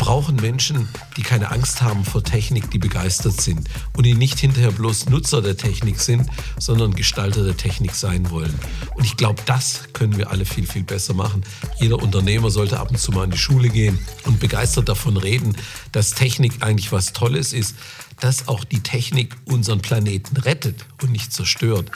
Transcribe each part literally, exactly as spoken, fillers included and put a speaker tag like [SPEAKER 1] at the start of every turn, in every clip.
[SPEAKER 1] brauchen Menschen, die keine Angst haben vor Technik, die begeistert sind und die nicht hinterher bloß Nutzer der Technik sind, sondern Gestalter der Technik sein wollen. Und ich glaube, das können wir alle viel, viel besser machen. Jeder Unternehmer sollte ab und zu mal in die Schule gehen und begeistert davon reden, dass Technik eigentlich was Tolles ist, dass auch die Technik unseren Planeten rettet und nicht zerstört.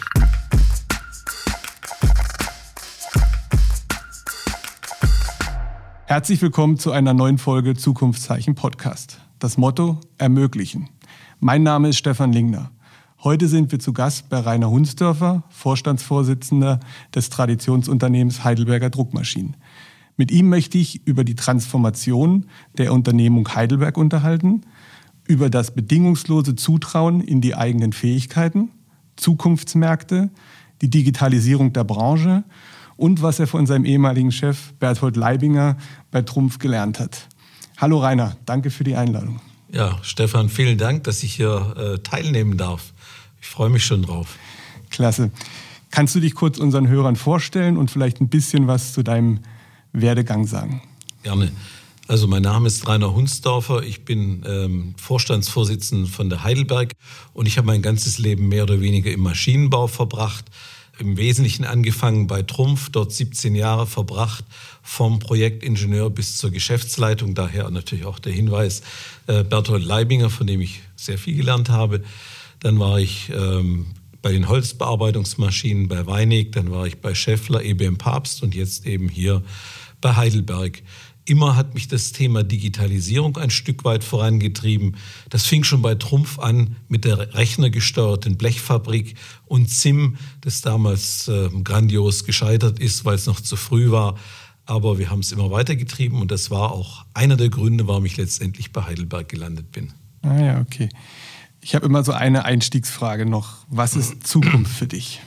[SPEAKER 2] Herzlich willkommen zu einer neuen Folge Zukunftszeichen Podcast. Das Motto: Ermöglichen. Mein Name ist Stefan Lingner. Heute sind wir zu Gast bei Rainer Hundsdörfer, Vorstandsvorsitzender des Traditionsunternehmens Heidelberger Druckmaschinen. Mit ihm möchte ich über die Transformation der Unternehmung Heidelberg unterhalten, über das bedingungslose Zutrauen in die eigenen Fähigkeiten, Zukunftsmärkte, die Digitalisierung der Branche und was er von seinem ehemaligen Chef Berthold Leibinger bei Trumpf gelernt hat. Hallo Rainer, danke für die Einladung.
[SPEAKER 1] Ja, Stefan, vielen Dank, dass ich hier äh, teilnehmen darf. Ich freue mich schon drauf.
[SPEAKER 2] Klasse. Kannst du dich kurz unseren Hörern vorstellen und vielleicht ein bisschen was zu deinem Werdegang sagen?
[SPEAKER 1] Gerne. Also mein Name ist Rainer Hundsdörfer, ich bin ähm, Vorstandsvorsitzender von der Heidelberg und ich habe mein ganzes Leben mehr oder weniger im Maschinenbau verbracht. Im Wesentlichen angefangen bei Trumpf, dort siebzehn Jahre verbracht, vom Projektingenieur bis zur Geschäftsleitung. Daher natürlich auch der Hinweis äh, Berthold Leibinger, von dem ich sehr viel gelernt habe. Dann war ich ähm, bei den Holzbearbeitungsmaschinen bei Weinig, dann war ich bei Schaeffler, E B M Pabst und jetzt eben hier bei Heidelberg. Immer hat mich das Thema Digitalisierung ein Stück weit vorangetrieben. Das fing schon bei Trumpf an mit der rechnergesteuerten Blechfabrik und Z I M, das damals äh, grandios gescheitert ist, weil es noch zu früh war. Aber wir haben es immer weitergetrieben und das war auch einer der Gründe, warum ich letztendlich bei Heidelberg gelandet bin.
[SPEAKER 2] Ah ja, okay. Ich habe immer so eine Einstiegsfrage noch. Was ist Zukunft für dich?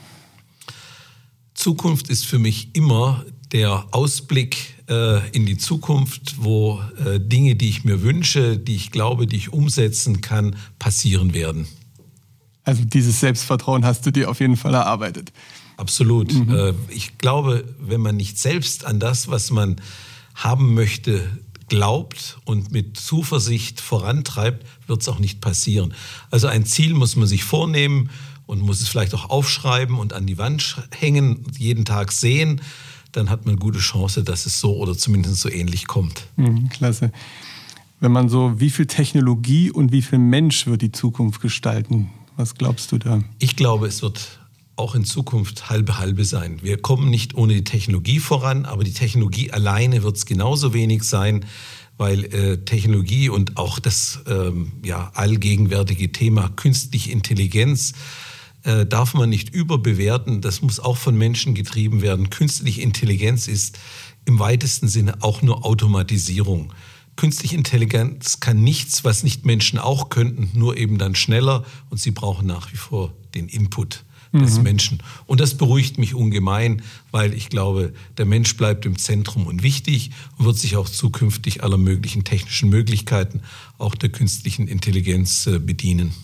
[SPEAKER 1] Zukunft ist für mich immer der Ausblick äh, in die Zukunft, wo äh, Dinge, die ich mir wünsche, die ich glaube, die ich umsetzen kann, passieren werden.
[SPEAKER 2] Also dieses Selbstvertrauen hast du dir auf jeden Fall erarbeitet.
[SPEAKER 1] Absolut.
[SPEAKER 2] Mhm.
[SPEAKER 1] Äh, ich glaube, wenn man nicht selbst an das, was man haben möchte, glaubt und mit Zuversicht vorantreibt, wird es auch nicht passieren. Also ein Ziel muss man sich vornehmen und muss es vielleicht auch aufschreiben und an die Wand hängen, jeden Tag sehen. Dann hat man eine gute Chance, dass es so oder zumindest so ähnlich kommt.
[SPEAKER 2] Mhm, klasse. Wenn man so, wie viel Technologie und wie viel Mensch wird die Zukunft gestalten? Was glaubst du da?
[SPEAKER 1] Ich glaube, es wird auch in Zukunft halbe halbe sein. Wir kommen nicht ohne die Technologie voran, aber die Technologie alleine wird es genauso wenig sein, weil äh, Technologie und auch das ähm, ja, allgegenwärtige Thema künstliche Intelligenz Äh, darf man nicht überbewerten. Das muss auch von Menschen getrieben werden. Künstliche Intelligenz ist im weitesten Sinne auch nur Automatisierung. Künstliche Intelligenz kann nichts, was nicht Menschen auch könnten, nur eben dann schneller. Und sie brauchen nach wie vor den Input des mhm. Menschen. Und das beruhigt mich ungemein, weil ich glaube, der Mensch bleibt im Zentrum und wichtig und wird sich auch zukünftig aller möglichen technischen Möglichkeiten, auch der künstlichen Intelligenz, äh, bedienen.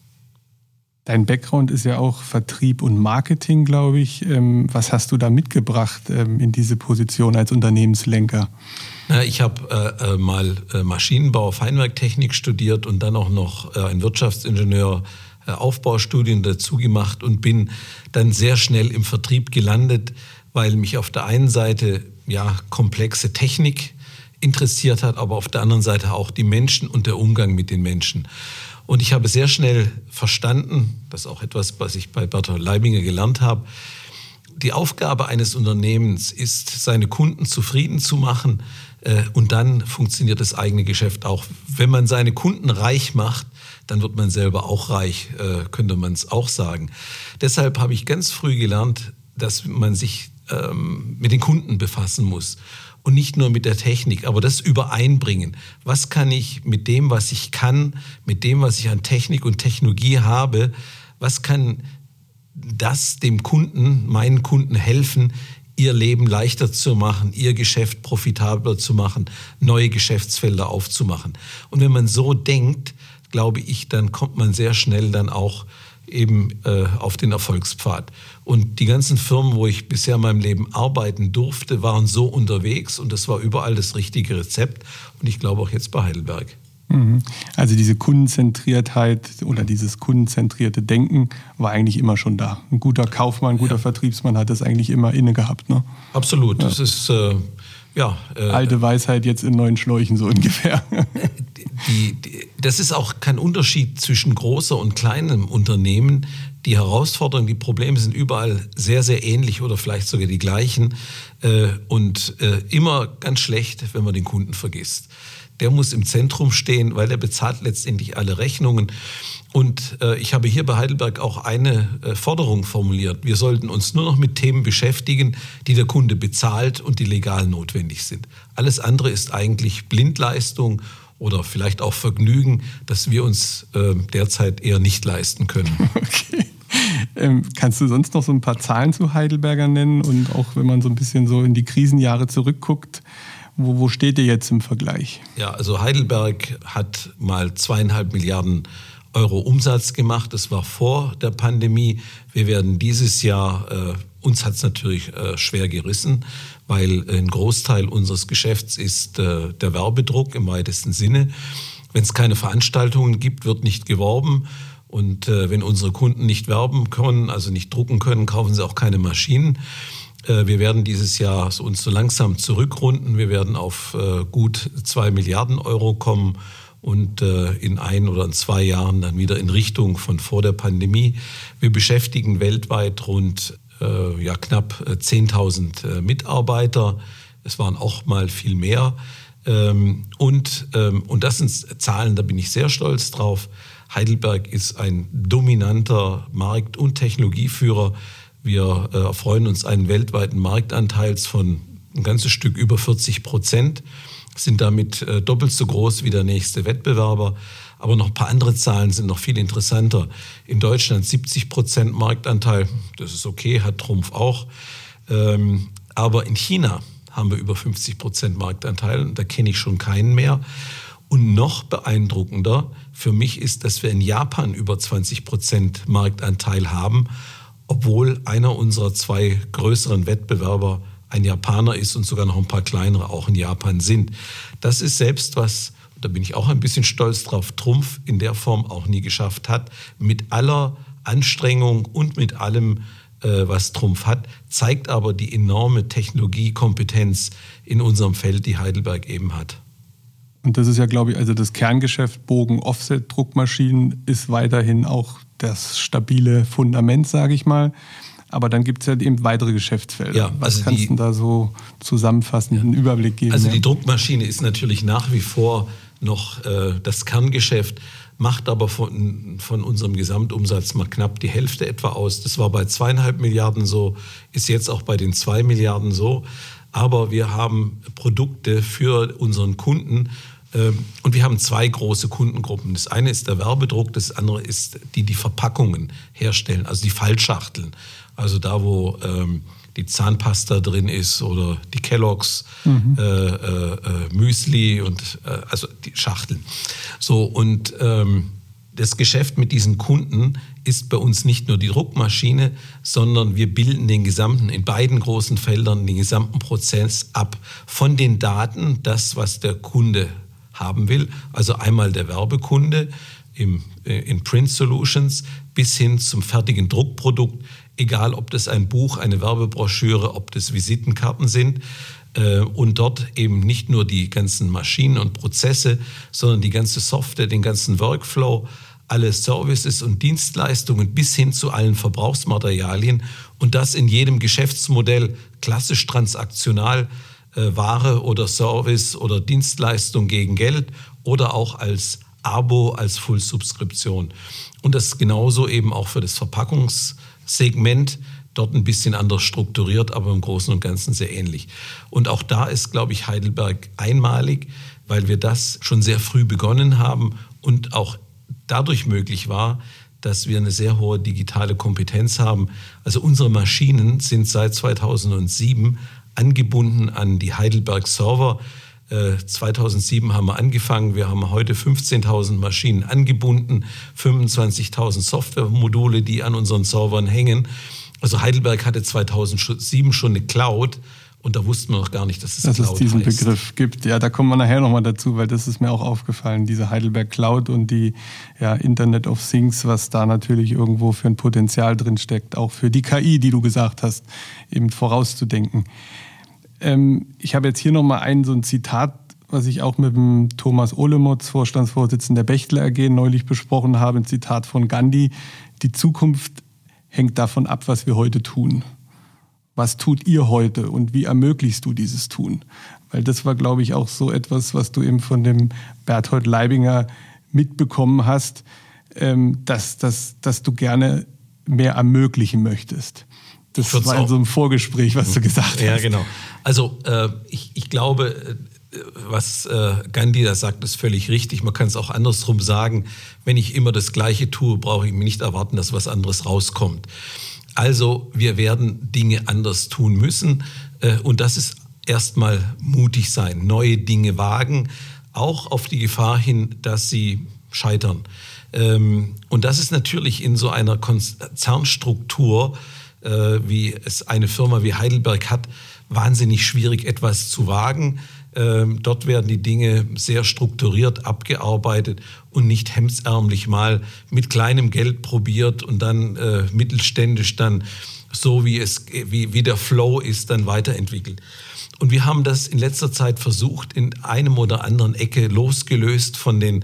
[SPEAKER 2] Dein Background ist ja auch Vertrieb und Marketing, glaube ich. Was hast du da mitgebracht in diese Position als Unternehmenslenker?
[SPEAKER 1] Ich habe äh, mal Maschinenbau, Feinwerktechnik studiert und dann auch noch äh, ein Wirtschaftsingenieur äh, Aufbaustudien dazu gemacht und bin dann sehr schnell im Vertrieb gelandet, weil mich auf der einen Seite ja komplexe Technik interessiert hat, aber auf der anderen Seite auch die Menschen und der Umgang mit den Menschen. Und ich habe sehr schnell verstanden, das ist auch etwas, was ich bei Berthold Leibinger gelernt habe, die Aufgabe eines Unternehmens ist, seine Kunden zufrieden zu machen äh, und dann funktioniert das eigene Geschäft auch. Wenn man seine Kunden reich macht, dann wird man selber auch reich, äh, könnte man es auch sagen. Deshalb habe ich ganz früh gelernt, dass man sich ähm, mit den Kunden befassen muss. Und nicht nur mit der Technik, aber das übereinbringen. Was kann ich mit dem, was ich kann, mit dem, was ich an Technik und Technologie habe, was kann das dem Kunden, meinen Kunden helfen, ihr Leben leichter zu machen, ihr Geschäft profitabler zu machen, neue Geschäftsfelder aufzumachen. Und wenn man so denkt, glaube ich, dann kommt man sehr schnell dann auch eben äh, auf den Erfolgspfad. Und die ganzen Firmen, wo ich bisher in meinem Leben arbeiten durfte, waren so unterwegs und das war überall das richtige Rezept. Und ich glaube auch jetzt bei Heidelberg.
[SPEAKER 2] Also diese Kundenzentriertheit oder dieses kundenzentrierte Denken war eigentlich immer schon da. Ein guter Kaufmann, ein guter ja. Vertriebsmann hat das eigentlich immer inne gehabt. Ne?
[SPEAKER 1] Absolut.
[SPEAKER 2] Ja.
[SPEAKER 1] Das ist äh, ja äh,
[SPEAKER 2] alte Weisheit jetzt in neuen Schläuchen so ungefähr.
[SPEAKER 1] Die, die, das ist auch kein Unterschied zwischen großer und kleinem Unternehmen. Die Herausforderungen, die Probleme sind überall sehr, sehr ähnlich oder vielleicht sogar die gleichen. Äh, und äh, immer ganz schlecht, wenn man den Kunden vergisst. Der muss im Zentrum stehen, weil der bezahlt letztendlich alle Rechnungen. Und äh, ich habe hier bei Heidelberg auch eine äh, Forderung formuliert. Wir sollten uns nur noch mit Themen beschäftigen, die der Kunde bezahlt und die legal notwendig sind. Alles andere ist eigentlich Blindleistung oder vielleicht auch Vergnügen, das wir uns äh, derzeit eher nicht leisten können.
[SPEAKER 2] Okay. Ähm, kannst du sonst noch so ein paar Zahlen zu Heidelberger nennen? Und auch wenn man so ein bisschen so in die Krisenjahre zurückguckt, Wo, wo steht ihr jetzt im Vergleich?
[SPEAKER 1] Ja, also Heidelberg hat mal zweieinhalb Milliarden Euro Umsatz gemacht. Das war vor der Pandemie. Wir werden dieses Jahr, äh, uns hat es natürlich äh, schwer gerissen, weil ein Großteil unseres Geschäfts ist äh, der Werbedruck im weitesten Sinne. Wenn es keine Veranstaltungen gibt, wird nicht geworben. Und äh, wenn unsere Kunden nicht werben können, also nicht drucken können, kaufen sie auch keine Maschinen. Wir werden dieses Jahr uns so langsam zurückrunden. Wir werden auf äh, gut zwei Milliarden Euro kommen und äh, in ein oder in zwei Jahren dann wieder in Richtung von vor der Pandemie. Wir beschäftigen weltweit rund äh, ja, knapp zehntausend äh, Mitarbeiter. Es waren auch mal viel mehr. Ähm, und, ähm, und das sind Zahlen, da bin ich sehr stolz drauf. Heidelberg ist ein dominanter Markt- und Technologieführer. Wir äh, erfreuen uns einen weltweiten Marktanteils von ein ganzes Stück über vierzig Prozent, sind damit äh, doppelt so groß wie der nächste Wettbewerber. Aber noch ein paar andere Zahlen sind noch viel interessanter. In Deutschland siebzig Prozent Marktanteil, das ist okay, hat Trumpf auch. Ähm, aber in China haben wir über fünfzig Prozent Marktanteil und da kenne ich schon keinen mehr. Und noch beeindruckender für mich ist, dass wir in Japan über zwanzig Prozent Marktanteil haben, obwohl einer unserer zwei größeren Wettbewerber ein Japaner ist und sogar noch ein paar kleinere auch in Japan sind. Das ist selbst was, da bin ich auch ein bisschen stolz drauf, Trumpf in der Form auch nie geschafft hat. Mit aller Anstrengung und mit allem, äh, was Trumpf hat, zeigt aber die enorme Technologiekompetenz in unserem Feld, die Heidelberg eben hat.
[SPEAKER 2] Und das ist ja, glaube ich, also das Kerngeschäft Bogen-Offset-Druckmaschinen ist weiterhin auch das stabile Fundament, sage ich mal. Aber dann gibt es ja eben weitere Geschäftsfelder. Ja, also Was kannst du da so zusammenfassend einen Überblick geben?
[SPEAKER 1] Also
[SPEAKER 2] ja?
[SPEAKER 1] die Druckmaschine ist natürlich nach wie vor noch äh, das Kerngeschäft, macht aber von, von unserem Gesamtumsatz mal knapp die Hälfte etwa aus. Das war bei zweieinhalb Milliarden so, ist jetzt auch bei den zwei Milliarden so. Aber wir haben Produkte für unseren Kunden, und wir haben zwei große Kundengruppen. Das eine ist der Werbedruck, das andere ist die, die Verpackungen herstellen, also die Fallschachteln. Also da, wo ähm, die Zahnpasta drin ist oder die Kellogg's mhm. äh, äh, Müsli und äh, also die Schachteln. So, und ähm, das Geschäft mit diesen Kunden ist bei uns nicht nur die Druckmaschine, sondern wir bilden den gesamten, in beiden großen Feldern, den gesamten Prozess ab. Von den Daten, das, was der Kunde haben will, also einmal der Werbekunde im, in Print Solutions bis hin zum fertigen Druckprodukt, egal ob das ein Buch, eine Werbebroschüre, ob das Visitenkarten sind äh, und dort eben nicht nur die ganzen Maschinen und Prozesse, sondern die ganze Software, den ganzen Workflow, alle Services und Dienstleistungen bis hin zu allen Verbrauchsmaterialien und das in jedem Geschäftsmodell klassisch transaktional, Ware oder Service oder Dienstleistung gegen Geld oder auch als Abo, als Full-Subskription. Und das genauso eben auch für das Verpackungssegment, dort ein bisschen anders strukturiert, aber im Großen und Ganzen sehr ähnlich. Und auch da ist, glaube ich, Heidelberg einmalig, weil wir das schon sehr früh begonnen haben und auch dadurch möglich war, dass wir eine sehr hohe digitale Kompetenz haben. Also unsere Maschinen sind seit zweitausendsieben angebunden an die Heidelberg Server. zweitausendsieben haben wir angefangen, wir haben heute fünfzehntausend Maschinen angebunden, fünfundzwanzigtausend Softwaremodule, die an unseren Servern hängen. Also Heidelberg hatte zweitausendsieben schon eine Cloud und da wussten wir noch gar nicht, dass es
[SPEAKER 2] dass
[SPEAKER 1] Cloud
[SPEAKER 2] es diesen
[SPEAKER 1] heißt.
[SPEAKER 2] Begriff gibt. Ja, da kommen wir nachher nochmal dazu, weil das ist mir auch aufgefallen, diese Heidelberg Cloud und die ja, Internet of Things, was da natürlich irgendwo für ein Potenzial drin steckt, auch für die K I, die du gesagt hast, eben vorauszudenken. Ähm, ich habe jetzt hier nochmal ein so ein Zitat, was ich auch mit dem Thomas Olemotz, Vorstandsvorsitzender der Bechtle A G, neulich besprochen habe, ein Zitat von Gandhi: Die Zukunft hängt davon ab, was wir heute tun. Was tut ihr heute und wie ermöglichst du dieses Tun? Weil das war, glaube ich, auch so etwas, was du eben von dem Berthold Leibinger mitbekommen hast, ähm, dass, dass, dass du gerne mehr ermöglichen möchtest. Das war in so einem Vorgespräch, was du gesagt hast.
[SPEAKER 1] Ja, genau. Also äh, ich, ich glaube, äh, was äh, Gandhi da sagt, ist völlig richtig. Man kann es auch andersrum sagen. Wenn ich immer das Gleiche tue, brauche ich mir nicht erwarten, dass was anderes rauskommt. Also wir werden Dinge anders tun müssen. Äh, und das ist erstmal mutig sein, neue Dinge wagen, auch auf die Gefahr hin, dass sie scheitern. Ähm, und das ist natürlich in so einer Konzernstruktur, wie es eine Firma wie Heidelberg hat, wahnsinnig schwierig, etwas zu wagen. Ähm, dort werden die Dinge sehr strukturiert abgearbeitet und nicht hemdsärmlich mal mit kleinem Geld probiert und dann äh, mittelständisch dann so, wie es wie, wie der Flow ist, dann weiterentwickelt. Und wir haben das in letzter Zeit versucht, in einem oder anderen Ecke losgelöst von den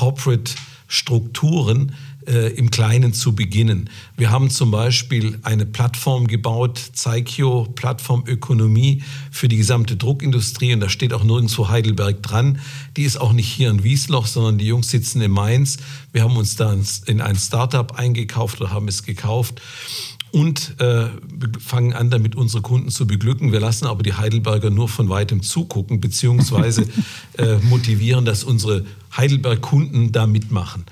[SPEAKER 1] Corporate-Strukturen, Äh, im Kleinen zu beginnen. Wir haben zum Beispiel eine Plattform gebaut, Zeikio, Plattformökonomie für die gesamte Druckindustrie, und da steht auch nirgendwo Heidelberg dran. Die ist auch nicht hier in Wiesloch, sondern die Jungs sitzen in Mainz. Wir haben uns da in ein Startup eingekauft oder haben es gekauft und äh, fangen an, damit unsere Kunden zu beglücken. Wir lassen aber die Heidelberger nur von weitem zugucken, beziehungsweise äh, motivieren, dass unsere Heidelberg-Kunden da mitmachen.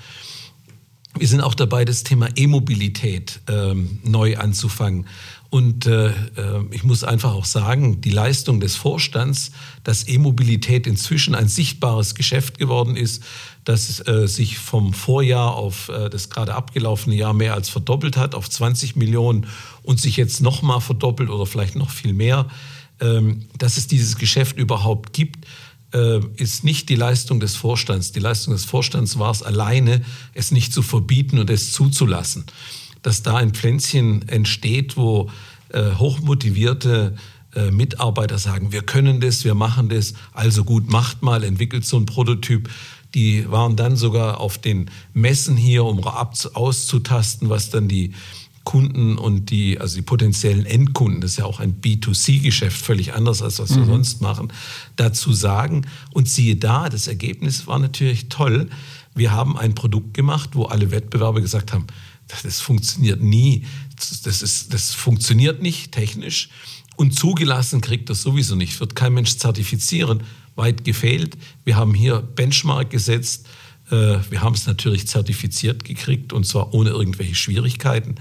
[SPEAKER 1] Wir sind auch dabei, das Thema E-Mobilität ähm, neu anzufangen. Und äh, ich muss einfach auch sagen, die Leistung des Vorstands, dass E-Mobilität inzwischen ein sichtbares Geschäft geworden ist, dass äh, sich vom Vorjahr auf äh, das gerade abgelaufene Jahr mehr als verdoppelt hat, auf zwanzig Millionen und sich jetzt noch mal verdoppelt oder vielleicht noch viel mehr, ähm, dass es dieses Geschäft überhaupt gibt, ist nicht die Leistung des Vorstands. Die Leistung des Vorstands war es alleine, es nicht zu verbieten und es zuzulassen. Dass da ein Pflänzchen entsteht, wo äh, hochmotivierte äh, Mitarbeiter sagen, wir können das, wir machen das, also gut, macht mal, entwickelt so ein Prototyp. Die waren dann sogar auf den Messen hier, um auszutasten, was dann die Kunden und die, also die potenziellen Endkunden, das ist ja auch ein B zwei C-Geschäft, völlig anders als was wir mhm. sonst machen, dazu sagen. Und siehe da, das Ergebnis war natürlich toll. Wir haben ein Produkt gemacht, wo alle Wettbewerber gesagt haben, das funktioniert nie, das, ist, das funktioniert nicht technisch und zugelassen kriegt das sowieso nicht, wird kein Mensch zertifizieren, weit gefehlt. Wir haben hier Benchmark gesetzt, wir haben es natürlich zertifiziert gekriegt und zwar ohne irgendwelche Schwierigkeiten.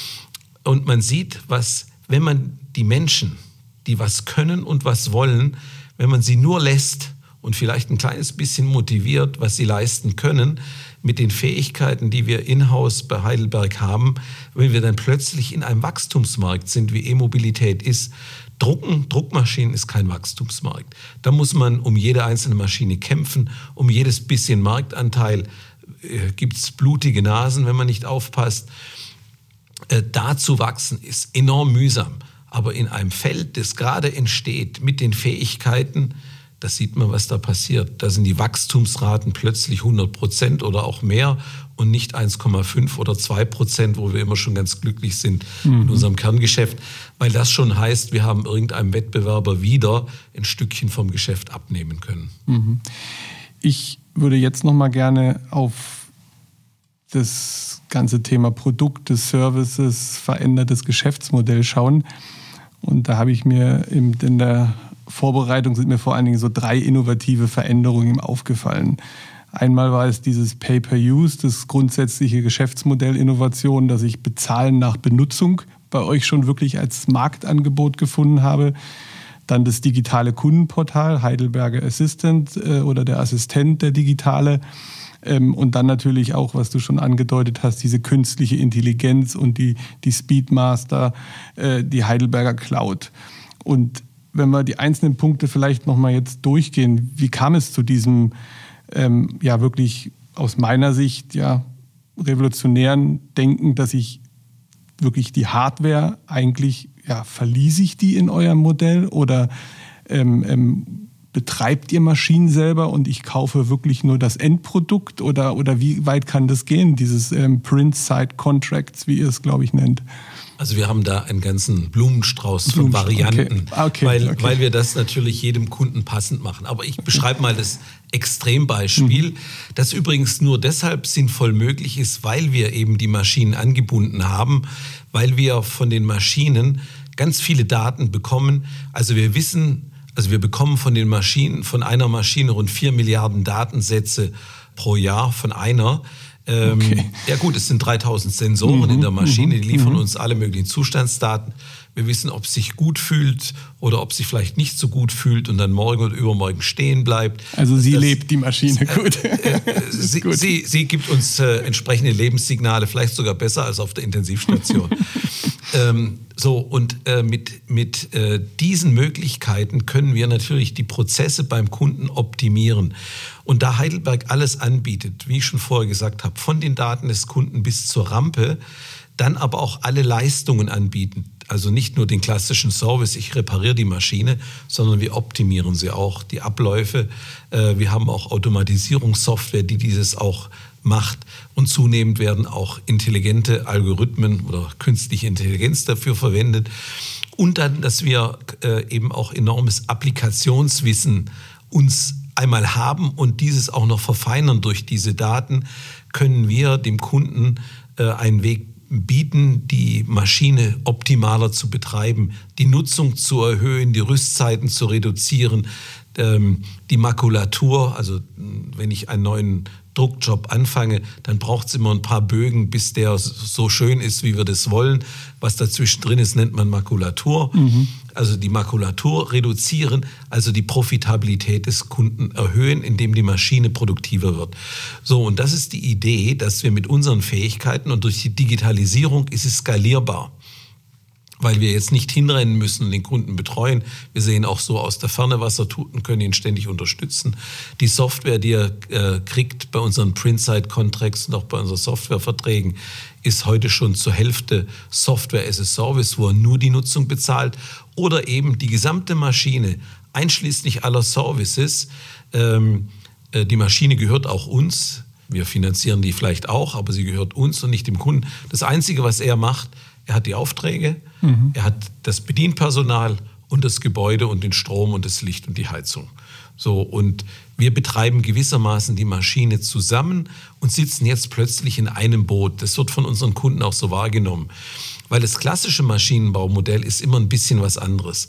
[SPEAKER 1] Und man sieht, was, wenn man die Menschen, die was können und was wollen, wenn man sie nur lässt und vielleicht ein kleines bisschen motiviert, was sie leisten können, mit den Fähigkeiten, die wir in-house bei Heidelberg haben, wenn wir dann plötzlich in einem Wachstumsmarkt sind, wie E-Mobilität ist. Drucken, Druckmaschinen ist kein Wachstumsmarkt. Da muss man um jede einzelne Maschine kämpfen, um jedes bisschen Marktanteil äh, gibt es blutige Nasen, wenn man nicht aufpasst. Äh, da zu wachsen ist enorm mühsam. Aber in einem Feld, das gerade entsteht, mit den Fähigkeiten, da sieht man, was da passiert. Da sind die Wachstumsraten plötzlich hundert Prozent oder auch mehr und nicht eins Komma fünf oder zwei Prozent, wo wir immer schon ganz glücklich sind mhm. in unserem Kerngeschäft, weil das schon heißt, wir haben irgendeinem Wettbewerber wieder ein Stückchen vom Geschäft abnehmen können.
[SPEAKER 2] Mhm. Ich würde jetzt noch mal gerne auf das ganze Thema Produkte, Services, verändertes Geschäftsmodell schauen. Und da habe ich mir in der Vorbereitung sind mir vor allen Dingen so drei innovative Veränderungen aufgefallen. Einmal war es dieses Pay-per-Use, das grundsätzliche Geschäftsmodell Innovation, dass ich Bezahlen nach Benutzung bei euch schon wirklich als Marktangebot gefunden habe. dann das digitale Kundenportal, Heidelberger Assistant äh, oder der Assistent, der digitale. Ähm, und dann natürlich auch, was du schon angedeutet hast, diese künstliche Intelligenz und die, die Speedmaster, äh, die Heidelberger Cloud. Und wenn wir die einzelnen Punkte vielleicht nochmal jetzt durchgehen, wie kam es zu diesem, ähm, ja wirklich aus meiner Sicht, ja, revolutionären Denken, dass ich wirklich die Hardware eigentlich, ja, verließ ich die in eurem Modell oder ähm, ähm, betreibt ihr Maschinen selber und ich kaufe wirklich nur das Endprodukt oder, oder wie weit kann das gehen, dieses ähm, Print-Side-Contracts, wie ihr es, glaube ich, nennt?
[SPEAKER 1] Also wir haben da einen ganzen Blumenstrauß von Varianten,
[SPEAKER 2] okay. Okay,
[SPEAKER 1] weil,
[SPEAKER 2] okay.
[SPEAKER 1] weil wir das natürlich jedem Kunden passend machen. Aber ich beschreibe mal das Extrembeispiel, mhm. das übrigens nur deshalb sinnvoll möglich ist, weil wir eben die Maschinen angebunden haben, weil wir von den Maschinen ganz viele Daten bekommen. Also wir wissen, also wir bekommen von den Maschinen, von einer Maschine rund vier Milliarden Datensätze pro Jahr von einer. Ähm, okay. Ja gut, es sind dreitausend Sensoren mhm, in der Maschine, die liefern mhm. uns alle möglichen Zustandsdaten. Wir wissen, ob es sich gut fühlt oder ob es sich vielleicht nicht so gut fühlt und dann morgen oder übermorgen stehen bleibt.
[SPEAKER 2] Also sie
[SPEAKER 1] das,
[SPEAKER 2] lebt, die Maschine,
[SPEAKER 1] äh,
[SPEAKER 2] gut.
[SPEAKER 1] Äh, äh, sie, gut. Sie, sie gibt uns äh, entsprechende Lebenssignale, vielleicht sogar besser als auf der Intensivstation. ähm, so, und äh, mit, mit äh, diesen Möglichkeiten können wir natürlich die Prozesse beim Kunden optimieren. Und da Heidelberg alles anbietet, wie ich schon vorher gesagt habe, von den Daten des Kunden bis zur Rampe, dann aber auch alle Leistungen anbieten. Also nicht nur den klassischen Service, ich repariere die Maschine, sondern wir optimieren sie auch, die Abläufe. Wir haben auch Automatisierungssoftware, die dieses auch macht. Und zunehmend werden auch intelligente Algorithmen oder künstliche Intelligenz dafür verwendet. Und dann, dass wir eben auch enormes Applikationswissen uns einmal haben und dieses auch noch verfeinern durch diese Daten, können wir dem Kunden einen Weg bieten, die Maschine optimaler zu betreiben, die Nutzung zu erhöhen, die Rüstzeiten zu reduzieren, die Makulatur, also wenn ich einen neuen Druckjob anfange, dann braucht es immer ein paar Bögen, bis der so schön ist, wie wir das wollen. Was dazwischen drin ist, nennt man Makulatur. Mhm. Also die Makulatur reduzieren, also die Profitabilität des Kunden erhöhen, indem die Maschine produktiver wird. So, und das ist die Idee, dass wir mit unseren Fähigkeiten und durch die Digitalisierung ist es skalierbar. Weil wir jetzt nicht hinrennen müssen und den Kunden betreuen. Wir sehen auch so aus der Ferne, was er tut und können ihn ständig unterstützen. Die Software, die er äh, kriegt bei unseren Print-Side-Contracts und auch bei unseren Softwareverträgen, ist heute schon zur Hälfte Software as a Service, wo er nur die Nutzung bezahlt. Oder eben die gesamte Maschine, einschließlich aller Services. Ähm, äh, die Maschine gehört auch uns. Wir finanzieren die vielleicht auch, aber sie gehört uns und nicht dem Kunden. Das Einzige, was er macht, er hat die Aufträge, mhm. er hat das Bedienpersonal und das Gebäude und den Strom und das Licht und die Heizung. So, und wir betreiben gewissermaßen die Maschine zusammen und sitzen jetzt plötzlich in einem Boot. Das wird von unseren Kunden auch so wahrgenommen. Weil das klassische Maschinenbaumodell ist immer ein bisschen was anderes.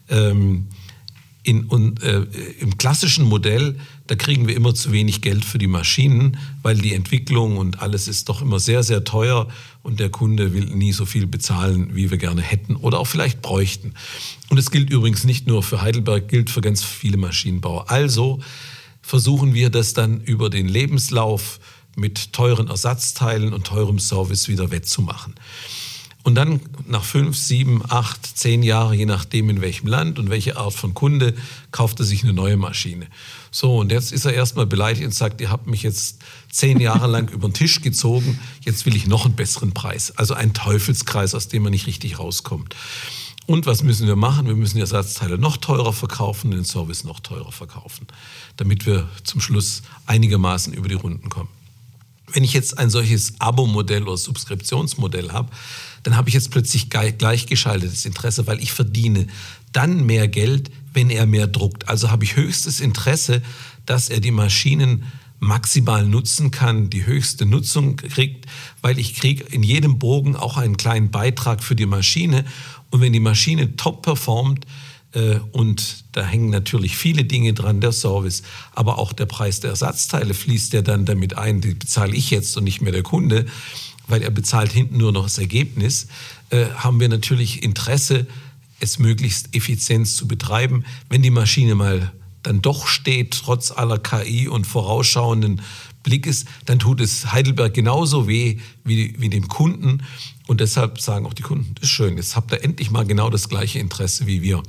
[SPEAKER 1] Ähm, In, und, äh, im klassischen Modell, da kriegen wir immer zu wenig Geld für die Maschinen, weil die Entwicklung und alles ist doch immer sehr, sehr teuer und der Kunde will nie so viel bezahlen, wie wir gerne hätten oder auch vielleicht bräuchten. Und es gilt übrigens nicht nur für Heidelberg, gilt für ganz viele Maschinenbauer. Also versuchen wir das dann über den Lebenslauf mit teuren Ersatzteilen und teurem Service wieder wettzumachen. Und dann nach fünf, sieben, acht, zehn Jahre, je nachdem in welchem Land und welche Art von Kunde, kauft er sich eine neue Maschine. So, und jetzt ist er erstmal beleidigt und sagt, ihr habt mich jetzt zehn Jahre lang über den Tisch gezogen, jetzt will ich noch einen besseren Preis. Also ein Teufelskreis, aus dem man nicht richtig rauskommt. Und was müssen wir machen? Wir müssen die Ersatzteile noch teurer verkaufen, den Service noch teurer verkaufen, damit wir zum Schluss einigermaßen über die Runden kommen. Wenn ich jetzt ein solches Abo-Modell oder Subskriptionsmodell habe, dann habe ich jetzt plötzlich gleichgeschaltetes Interesse, weil ich verdiene dann mehr Geld, wenn er mehr druckt. Also habe ich höchstes Interesse, dass er die Maschinen maximal nutzen kann, die höchste Nutzung kriegt, weil ich kriege in jedem Bogen auch einen kleinen Beitrag für die Maschine. Und wenn die Maschine top performt, äh, und da hängen natürlich viele Dinge dran, der Service, aber auch der Preis der Ersatzteile fließt ja dann damit ein, die bezahle ich jetzt und nicht mehr der Kunde, weil er bezahlt hinten nur noch das Ergebnis, äh, haben wir natürlich Interesse, es möglichst effizient zu betreiben. Wenn die Maschine mal dann doch steht, trotz aller K I und vorausschauenden Blickes, dann tut es Heidelberg genauso weh wie, wie dem Kunden. Und deshalb sagen auch die Kunden, das ist schön, jetzt habt ihr endlich mal genau das gleiche Interesse wie wir.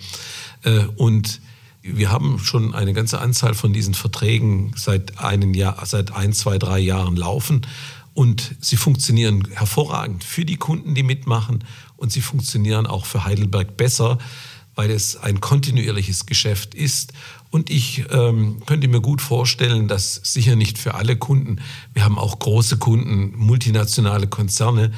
[SPEAKER 1] Und wir haben schon eine ganze Anzahl von diesen Verträgen seit, einem Jahr, seit ein, zwei, drei Jahren laufen. Und sie funktionieren hervorragend für die Kunden, die mitmachen. Und sie funktionieren auch für Heidelberg besser, weil es ein kontinuierliches Geschäft ist. Und ich ähm, könnte mir gut vorstellen, dass sicher nicht für alle Kunden, wir haben auch große Kunden, multinationale Konzerne,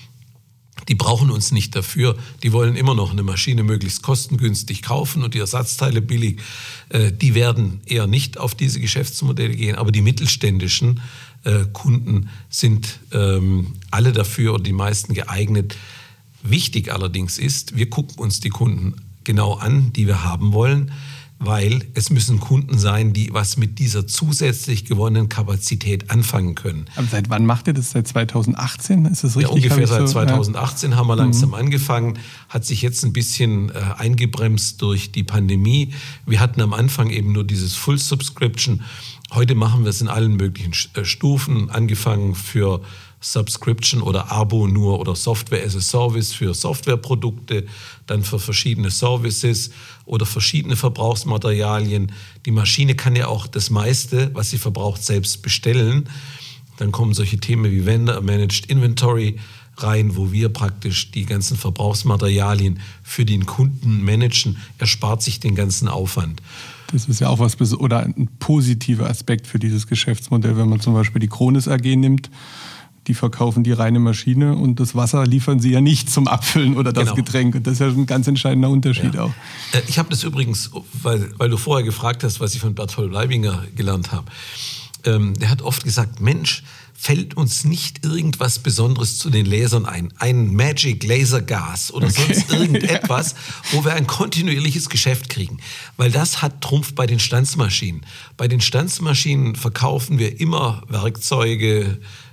[SPEAKER 1] die brauchen uns nicht dafür. Die wollen immer noch eine Maschine möglichst kostengünstig kaufen und die Ersatzteile billig. Äh, die werden eher nicht auf diese Geschäftsmodelle gehen. Aber die mittelständischen äh, Kunden sind ähm, alle dafür und die meisten geeignet. Wichtig allerdings ist, wir gucken uns die Kunden genau an, die wir haben wollen, weil es müssen Kunden sein, die was mit dieser zusätzlich gewonnenen Kapazität anfangen können.
[SPEAKER 2] Aber seit wann macht ihr das? Seit zweitausendachtzehn? Ist das richtig?
[SPEAKER 1] Ja, ungefähr seit
[SPEAKER 2] so,
[SPEAKER 1] zweitausendachtzehn ja. haben wir langsam mhm. angefangen, hat sich jetzt ein bisschen äh, eingebremst durch die Pandemie. Wir hatten am Anfang eben nur dieses Full Subscription. Heute machen wir es in allen möglichen äh, Stufen, angefangen für Subscription oder Abo nur oder Software as a Service für Softwareprodukte, dann für verschiedene Services oder verschiedene Verbrauchsmaterialien. Die Maschine kann ja auch das meiste, was sie verbraucht, selbst bestellen. Dann kommen solche Themen wie Vendor Managed Inventory rein, wo wir praktisch die ganzen Verbrauchsmaterialien für den Kunden managen. Er spart sich den ganzen Aufwand.
[SPEAKER 2] Das ist ja auch was oder ein positiver Aspekt für dieses Geschäftsmodell, wenn man zum Beispiel die Kronis A G nimmt. Die verkaufen die reine Maschine und das Wasser liefern sie ja nicht zum Abfüllen oder das genau. Getränk. Und das ist ja ein ganz entscheidender Unterschied ja. auch.
[SPEAKER 1] Ich habe das übrigens, weil, weil du vorher gefragt hast, was ich von Berthold Leibinger gelernt habe. Ähm, der hat oft gesagt, Mensch, fällt uns nicht irgendwas Besonderes zu den Lasern ein? Ein Magic Laser Gas oder okay. sonst irgendetwas, ja. wo wir ein kontinuierliches Geschäft kriegen. Weil das hat Trumpf bei den Stanzmaschinen. Bei den Stanzmaschinen verkaufen wir immer Werkzeuge,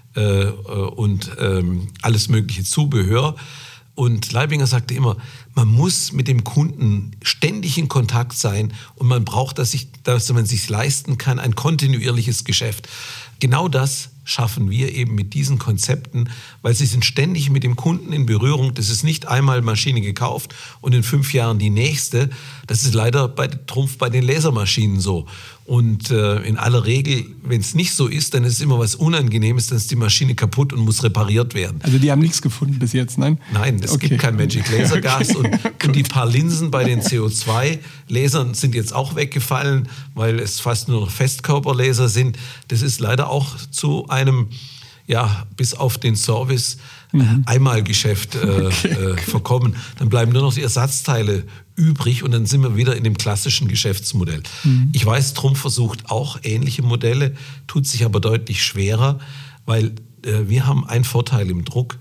[SPEAKER 1] und ähm, alles mögliche Zubehör. Und Leibinger sagte immer, man muss mit dem Kunden ständig in Kontakt sein und man braucht, dass, sich, dass man sich leisten kann, ein kontinuierliches Geschäft. Genau das schaffen wir eben mit diesen Konzepten, weil sie sind ständig mit dem Kunden in Berührung. Das ist nicht einmal Maschine gekauft und in fünf Jahren die nächste. Das ist leider bei Trumpf bei den Lasermaschinen so. Und äh, in aller Regel, wenn es nicht so ist, dann ist es immer was Unangenehmes, dann ist die Maschine kaputt und muss repariert werden.
[SPEAKER 2] Also die haben nichts gefunden bis jetzt, nein?
[SPEAKER 1] Nein, es okay. gibt kein Magic Laser Gas. Okay. Und, und die paar Linsen bei den C O zwei Lasern sind jetzt auch weggefallen, weil es fast nur noch Festkörperlaser sind. Das ist leider auch zu einem, ja, bis auf den Service mhm. Einmalgeschäft äh, okay. äh, verkommen. Dann bleiben nur noch die Ersatzteile übrig und dann sind wir wieder in dem klassischen Geschäftsmodell. Mhm. Ich weiß, Trumpf versucht auch ähnliche Modelle, tut sich aber deutlich schwerer, weil äh, wir haben einen Vorteil im Druck,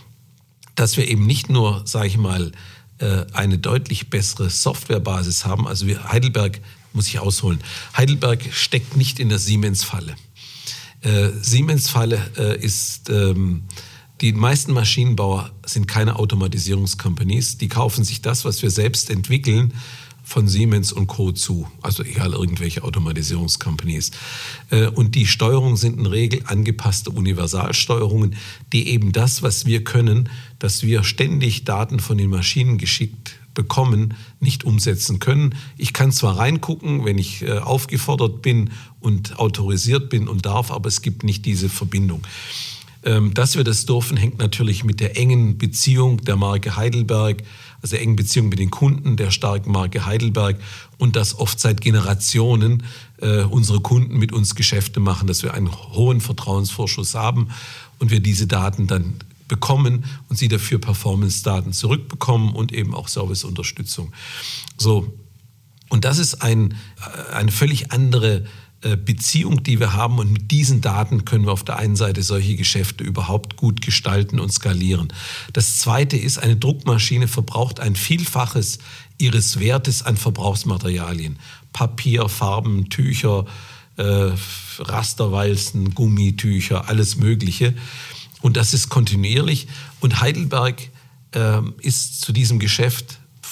[SPEAKER 1] dass wir eben nicht nur, sage ich mal, äh, eine deutlich bessere Softwarebasis haben. Also wir, Heidelberg, muss ich ausholen, Heidelberg steckt nicht in der Siemens-Falle. Äh, Siemens-Falle äh, ist... Ähm, Die meisten Maschinenbauer sind keine Automatisierungscompanies. Die kaufen sich das, was wir selbst entwickeln, von Siemens und Co. zu. Also egal, irgendwelche Automatisierungscompanies. Und die Steuerungen sind in Regel angepasste Universalsteuerungen, die eben das, was wir können, dass wir ständig Daten von den Maschinen geschickt bekommen, nicht umsetzen können. Ich kann zwar reingucken, wenn ich aufgefordert bin und autorisiert bin und darf, aber es gibt nicht diese Verbindung. Dass wir das dürfen, hängt natürlich mit der engen Beziehung der Marke Heidelberg, also der engen Beziehung mit den Kunden der starken Marke Heidelberg und dass oft seit Generationen äh, unsere Kunden mit uns Geschäfte machen, dass wir einen hohen Vertrauensvorschuss haben und wir diese Daten dann bekommen und sie dafür Performance-Daten zurückbekommen und eben auch Serviceunterstützung. So, und das ist ein, eine völlig andere Beziehung, die wir haben, und mit diesen Daten können wir auf der einen Seite solche Geschäfte überhaupt gut gestalten und skalieren. Das Zweite ist, eine Druckmaschine verbraucht ein Vielfaches ihres Wertes an Verbrauchsmaterialien. Papier, Farben, Tücher, äh, Rasterwalzen, Gummitücher, alles Mögliche. Und das ist kontinuierlich. Und Heidelberg äh, ist zu diesem Geschäft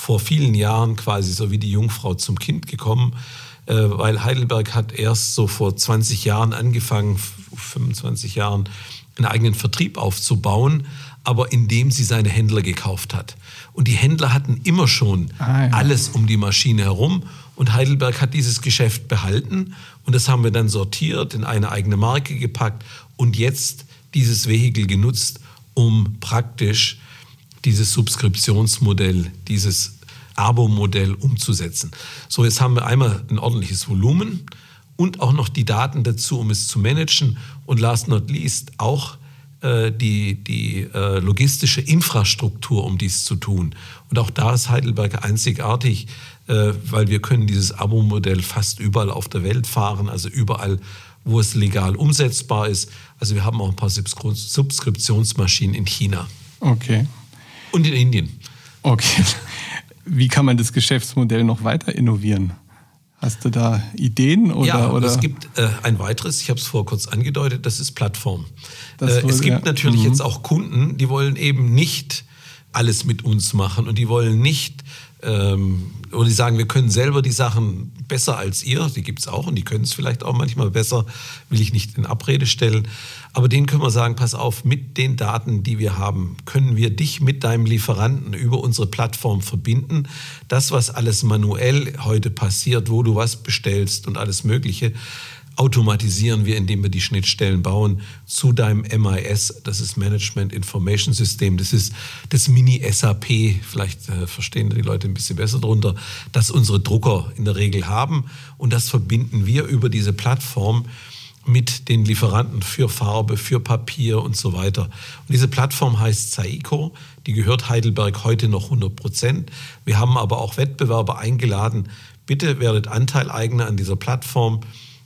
[SPEAKER 1] vor vielen Jahren quasi so wie die Jungfrau zum Kind gekommen, äh, weil Heidelberg hat erst so vor zwanzig Jahren angefangen, fünfundzwanzig Jahren, einen eigenen Vertrieb aufzubauen, aber indem sie seine Händler gekauft hat. Und die Händler hatten immer schon ah, ja. alles um die Maschine herum und Heidelberg hat dieses Geschäft behalten und das haben wir dann sortiert, in eine eigene Marke gepackt und jetzt dieses Vehikel genutzt, um praktisch dieses Subskriptionsmodell, dieses Abo-Modell umzusetzen. So, jetzt haben wir einmal ein ordentliches Volumen und auch noch die Daten dazu, um es zu managen und last not least auch äh, die, die äh, logistische Infrastruktur, um dies zu tun. Und auch da ist Heidelberg einzigartig, äh, weil wir können dieses Abo-Modell fast überall auf der Welt fahren, also überall, wo es legal umsetzbar ist. Also wir haben auch ein paar Subskriptionsmaschinen in China.
[SPEAKER 2] Okay.
[SPEAKER 1] Und in Indien.
[SPEAKER 2] Okay. Wie kann man das Geschäftsmodell noch weiter innovieren? Hast du da Ideen? Oder,
[SPEAKER 1] ja,
[SPEAKER 2] oder?
[SPEAKER 1] Es gibt äh, ein weiteres, ich habe es vorher kurz angedeutet, das ist Plattform.
[SPEAKER 2] Das
[SPEAKER 1] äh,
[SPEAKER 2] wohl,
[SPEAKER 1] es gibt
[SPEAKER 2] ja.
[SPEAKER 1] natürlich
[SPEAKER 2] mhm.
[SPEAKER 1] jetzt auch Kunden, die wollen eben nicht alles mit uns machen und die wollen nicht, ähm, oder die sagen, wir können selber die Sachen besser als ihr, die gibt es auch und die können es vielleicht auch manchmal besser, will ich nicht in Abrede stellen. Aber denen können wir sagen, pass auf, mit den Daten, die wir haben, können wir dich mit deinem Lieferanten über unsere Plattform verbinden. Das, was alles manuell heute passiert, wo du was bestellst und alles Mögliche, automatisieren wir, indem wir die Schnittstellen bauen zu deinem M I S, das ist Management Information System, das ist das Mini-S A P, vielleicht äh, verstehen die Leute ein bisschen besser darunter, das unsere Drucker in der Regel haben und das verbinden wir über diese Plattform mit den Lieferanten für Farbe, für Papier und so weiter. Und diese Plattform heißt Zaiko, die gehört Heidelberg heute noch hundert Prozent. Wir haben aber auch Wettbewerber eingeladen, bitte werdet Anteileigner an dieser Plattform.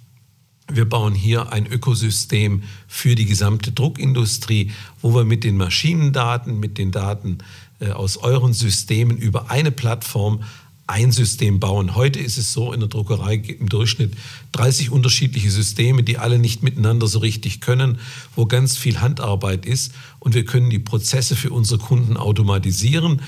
[SPEAKER 1] Wir bauen hier ein Ökosystem für die gesamte Druckindustrie, wo wir mit den Maschinendaten, mit den Daten äh, aus euren Systemen über eine Plattform ein System bauen. Heute ist es so in der Druckerei im Durchschnitt dreißig unterschiedliche Systeme, die alle nicht miteinander so richtig können, wo ganz viel Handarbeit ist und wir können die Prozesse für unsere Kunden automatisieren.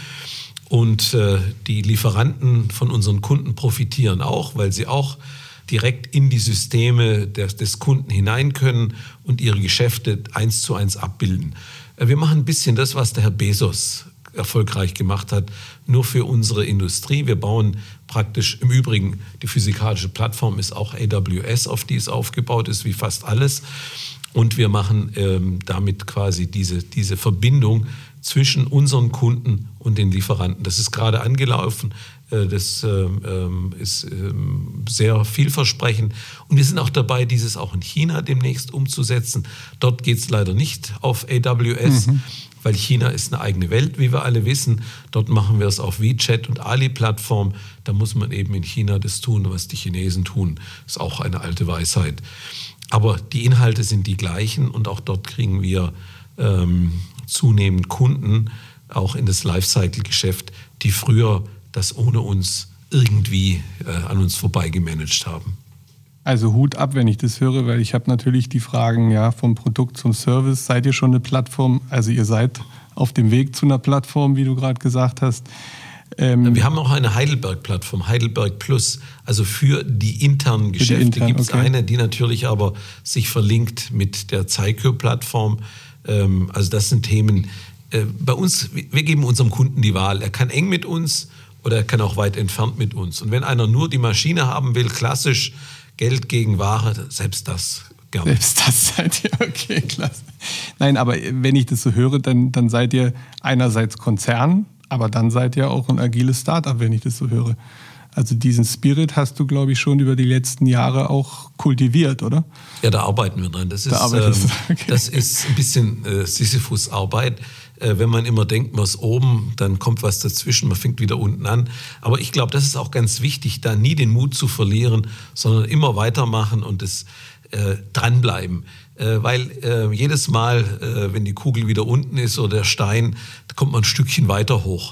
[SPEAKER 1] Und äh, die Lieferanten von unseren Kunden profitieren auch, weil sie auch direkt in die Systeme des, des Kunden hinein können und ihre Geschäfte eins zu eins abbilden. Wir machen ein bisschen das, was der Herr Bezos erfolgreich gemacht hat, nur für unsere Industrie. Wir bauen praktisch, im Übrigen, die physikalische Plattform ist auch A W S, auf die es aufgebaut ist, wie fast alles. Und wir machen ähm, damit quasi diese, diese Verbindung zwischen unseren Kunden und den Lieferanten. Das ist gerade angelaufen. Das ähm, ist ähm, sehr vielversprechend. Und wir sind auch dabei, dieses auch in China demnächst umzusetzen. Dort geht es leider nicht auf A W S, mhm. weil China ist eine eigene Welt, wie wir alle wissen. Dort machen wir es auf WeChat und Ali-Plattform. Da muss man eben in China das tun, was die Chinesen tun. Das ist auch eine alte Weisheit. Aber die Inhalte sind die gleichen und auch dort kriegen wir ähm, zunehmend Kunden, auch in das Lifecycle-Geschäft, die früher das ohne uns irgendwie äh, an uns vorbei gemanagt haben.
[SPEAKER 2] Also Hut ab, wenn ich das höre, weil ich habe natürlich die Fragen ja, vom Produkt zum Service. Seid ihr schon eine Plattform? Also ihr seid auf dem Weg zu einer Plattform, wie du gerade gesagt hast.
[SPEAKER 1] Ähm, Wir haben auch eine Heidelberg-Plattform, Heidelberg Plus, also für die internen Geschäfte intern, gibt es okay. eine, die natürlich aber sich verlinkt mit der Zaiko-Plattform. Ähm, also das sind Themen, äh, bei uns, wir geben unserem Kunden die Wahl. Er kann eng mit uns oder er kann auch weit entfernt mit uns. Und wenn einer nur die Maschine haben will, klassisch Geld gegen Ware, selbst das gerne.
[SPEAKER 2] Selbst das seid ihr, okay, klasse. Nein, aber wenn ich das so höre, dann, dann seid ihr einerseits Konzern, aber dann seid ihr auch ein agiles Startup, wenn ich das so höre. Also diesen Spirit hast du, glaube ich, schon über die letzten Jahre auch kultiviert, oder?
[SPEAKER 1] Ja, da arbeiten wir dran. Das ist,
[SPEAKER 2] da
[SPEAKER 1] ähm,
[SPEAKER 2] okay.
[SPEAKER 1] das ist ein bisschen äh, Sisyphus-Arbeit. Äh, wenn man immer denkt, man ist oben, dann kommt was dazwischen, man fängt wieder unten an. Aber ich glaube, das ist auch ganz wichtig, da nie den Mut zu verlieren, sondern immer weitermachen und das äh, dranbleiben. Äh, weil äh, jedes Mal, äh, wenn die Kugel wieder unten ist oder der Stein, da kommt man ein Stückchen weiter hoch.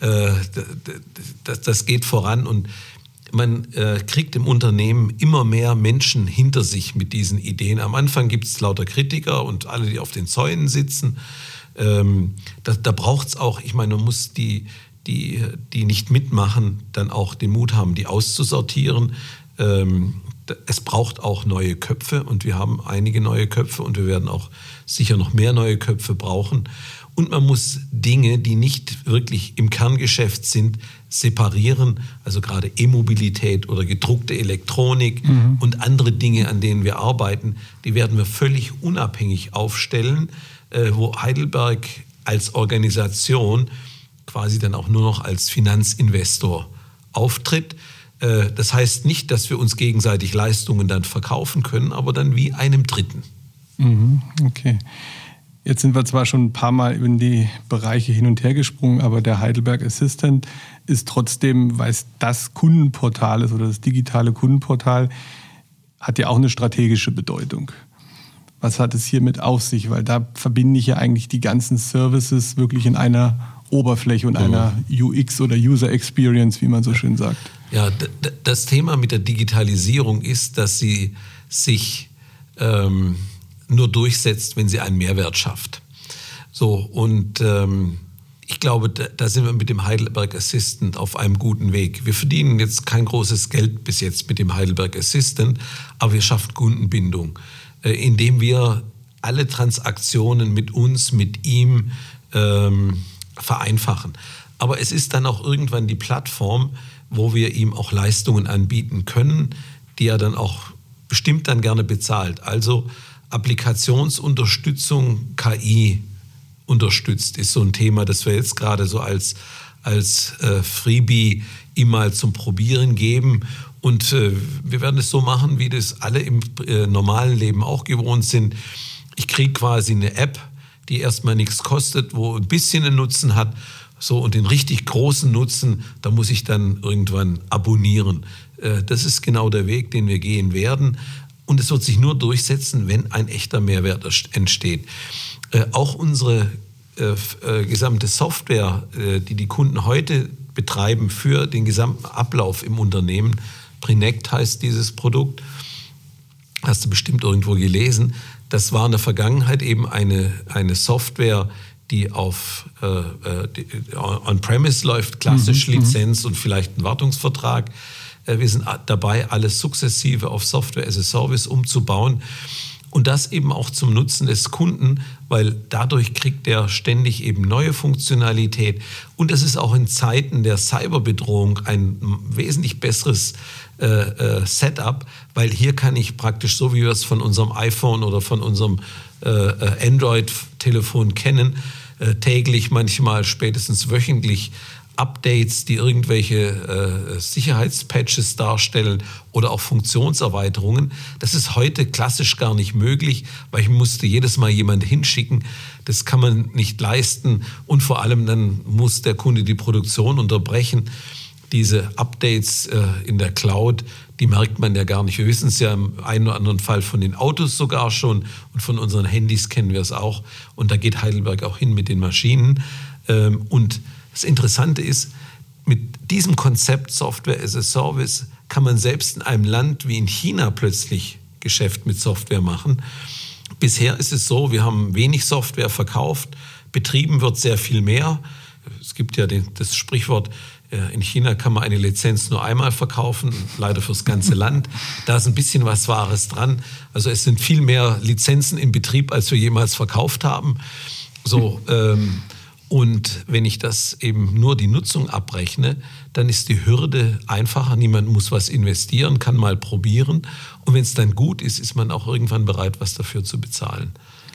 [SPEAKER 1] Das, das geht voran und man äh, kriegt im Unternehmen immer mehr Menschen hinter sich mit diesen Ideen. Am Anfang gibt es lauter Kritiker und alle, die auf den Zäunen sitzen. Ähm, da da braucht es auch, ich meine, man muss die, die, die nicht mitmachen, dann auch den Mut haben, die auszusortieren. Ähm, es braucht auch neue Köpfe und wir haben einige neue Köpfe und wir werden auch sicher noch mehr neue Köpfe brauchen. Und man muss Dinge, die nicht wirklich im Kerngeschäft sind, separieren. Also gerade E-Mobilität oder gedruckte Elektronik mhm. und andere Dinge, an denen wir arbeiten, die werden wir völlig unabhängig aufstellen, äh, wo Heidelberg als Organisation quasi dann auch nur noch als Finanzinvestor auftritt. Äh, das heißt nicht, dass wir uns gegenseitig Leistungen dann verkaufen können, aber dann wie einem Dritten.
[SPEAKER 2] Mhm. Okay. Jetzt sind wir zwar schon ein paar Mal in die Bereiche hin und her gesprungen, aber der Heidelberg Assistant ist trotzdem, weil es das Kundenportal ist oder das digitale Kundenportal, hat ja auch eine strategische Bedeutung. Was hat es hiermit auf sich? Weil da verbinde ich ja eigentlich die ganzen Services wirklich in einer Oberfläche und mhm. einer U X oder User Experience, wie man so schön sagt.
[SPEAKER 1] Ja, d- d- das Thema mit der Digitalisierung ist, dass sie sich ähm, nur durchsetzt, wenn sie einen Mehrwert schafft. So, und ähm, ich glaube, da, da sind wir mit dem Heidelberg Assistant auf einem guten Weg. Wir verdienen jetzt kein großes Geld bis jetzt mit dem Heidelberg Assistant, aber wir schaffen Kundenbindung, äh, indem wir alle Transaktionen mit uns, mit ihm ähm, vereinfachen. Aber es ist dann auch irgendwann die Plattform, wo wir ihm auch Leistungen anbieten können, die er dann auch bestimmt dann gerne bezahlt. Also Applikationsunterstützung, K I unterstützt, ist so ein Thema, das wir jetzt gerade so als, als äh, Freebie ihm mal zum Probieren geben. Und äh, wir werden es so machen, wie das alle im äh, normalen Leben auch gewohnt sind. Ich kriege quasi eine App, die erstmal nichts kostet, wo ein bisschen einen Nutzen hat. So, und den richtig großen Nutzen, da muss ich dann irgendwann abonnieren. Äh, das ist genau der Weg, den wir gehen werden. Und es wird sich nur durchsetzen, wenn ein echter Mehrwert entsteht. Äh, auch unsere äh, äh, gesamte Software, äh, die die Kunden heute betreiben für den gesamten Ablauf im Unternehmen, Prinect heißt dieses Produkt, hast du bestimmt irgendwo gelesen, das war in der Vergangenheit eben eine, eine Software, die auf äh, die on-premise läuft, klassisch mhm, Lizenz und vielleicht ein Wartungsvertrag. Wir sind dabei, alles sukzessive auf Software as a Service umzubauen und das eben auch zum Nutzen des Kunden, weil dadurch kriegt er ständig eben neue Funktionalität und es ist auch in Zeiten der Cyberbedrohung ein wesentlich besseres äh, äh, Setup, weil hier kann ich praktisch, so wie wir es von unserem iPhone oder von unserem äh, Android-Telefon kennen, äh, täglich, manchmal spätestens wöchentlich Updates, die irgendwelche äh, Sicherheitspatches darstellen oder auch Funktionserweiterungen. Das ist heute klassisch gar nicht möglich, weil ich musste jedes Mal jemanden hinschicken. Das kann man nicht leisten und vor allem dann muss der Kunde die Produktion unterbrechen. Diese Updates äh, in der Cloud, die merkt man ja gar nicht. Wir wissen es ja im einen oder anderen Fall von den Autos sogar schon und von unseren Handys kennen wir es auch. Und da geht Heidelberg auch hin mit den Maschinen. Ähm, und das Interessante ist, mit diesem Konzept Software as a Service kann man selbst in einem Land wie in China plötzlich Geschäft mit Software machen. Bisher ist es so, wir haben wenig Software verkauft, betrieben wird sehr viel mehr. Es gibt ja den, das Sprichwort, in China kann man eine Lizenz nur einmal verkaufen, leider fürs ganze Land. Da ist ein bisschen was Wahres dran. Also es sind viel mehr Lizenzen in Betrieb, als wir jemals verkauft haben. So, ähm, und wenn ich das eben nur die Nutzung abrechne, dann ist die Hürde einfacher. Niemand muss was investieren, kann mal probieren. Und wenn es dann gut ist, ist man auch irgendwann bereit, was dafür zu bezahlen.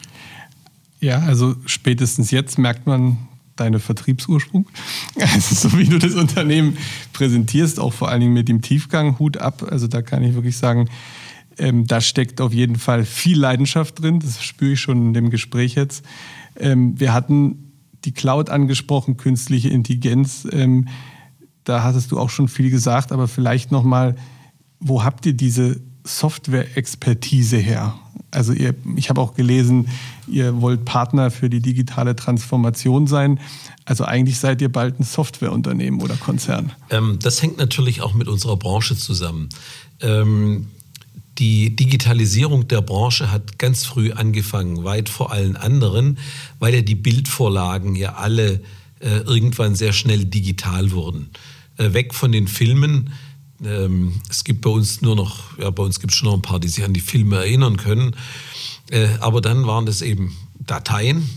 [SPEAKER 2] Ja, also spätestens jetzt merkt man deine Vertriebsursprung. Also so wie du das Unternehmen präsentierst, auch vor allen Dingen mit dem Tiefgang, Hut ab. Also da kann ich wirklich sagen, ähm, da steckt auf jeden Fall viel Leidenschaft drin. Das spüre ich schon in dem Gespräch jetzt. Ähm, wir hatten die Cloud angesprochen, künstliche Intelligenz. Ähm, da hattest du auch schon viel gesagt, aber vielleicht nochmal, wo habt ihr diese Software-Expertise her? Also ihr, ich habe auch gelesen, ihr wollt Partner für die digitale Transformation sein. Also eigentlich seid ihr bald ein Softwareunternehmen oder Konzern.
[SPEAKER 1] Ähm, das hängt natürlich auch mit unserer Branche zusammen. Ähm, die Digitalisierung der Branche hat ganz früh angefangen, weit vor allen anderen, weil ja die Bildvorlagen ja alle äh, irgendwann sehr schnell digital wurden. Äh, weg von den Filmen. Ähm, es gibt bei uns nur noch, ja, bei uns gibt es schon noch ein paar, die sich an die Filme erinnern können. Äh, aber dann waren das eben Dateien.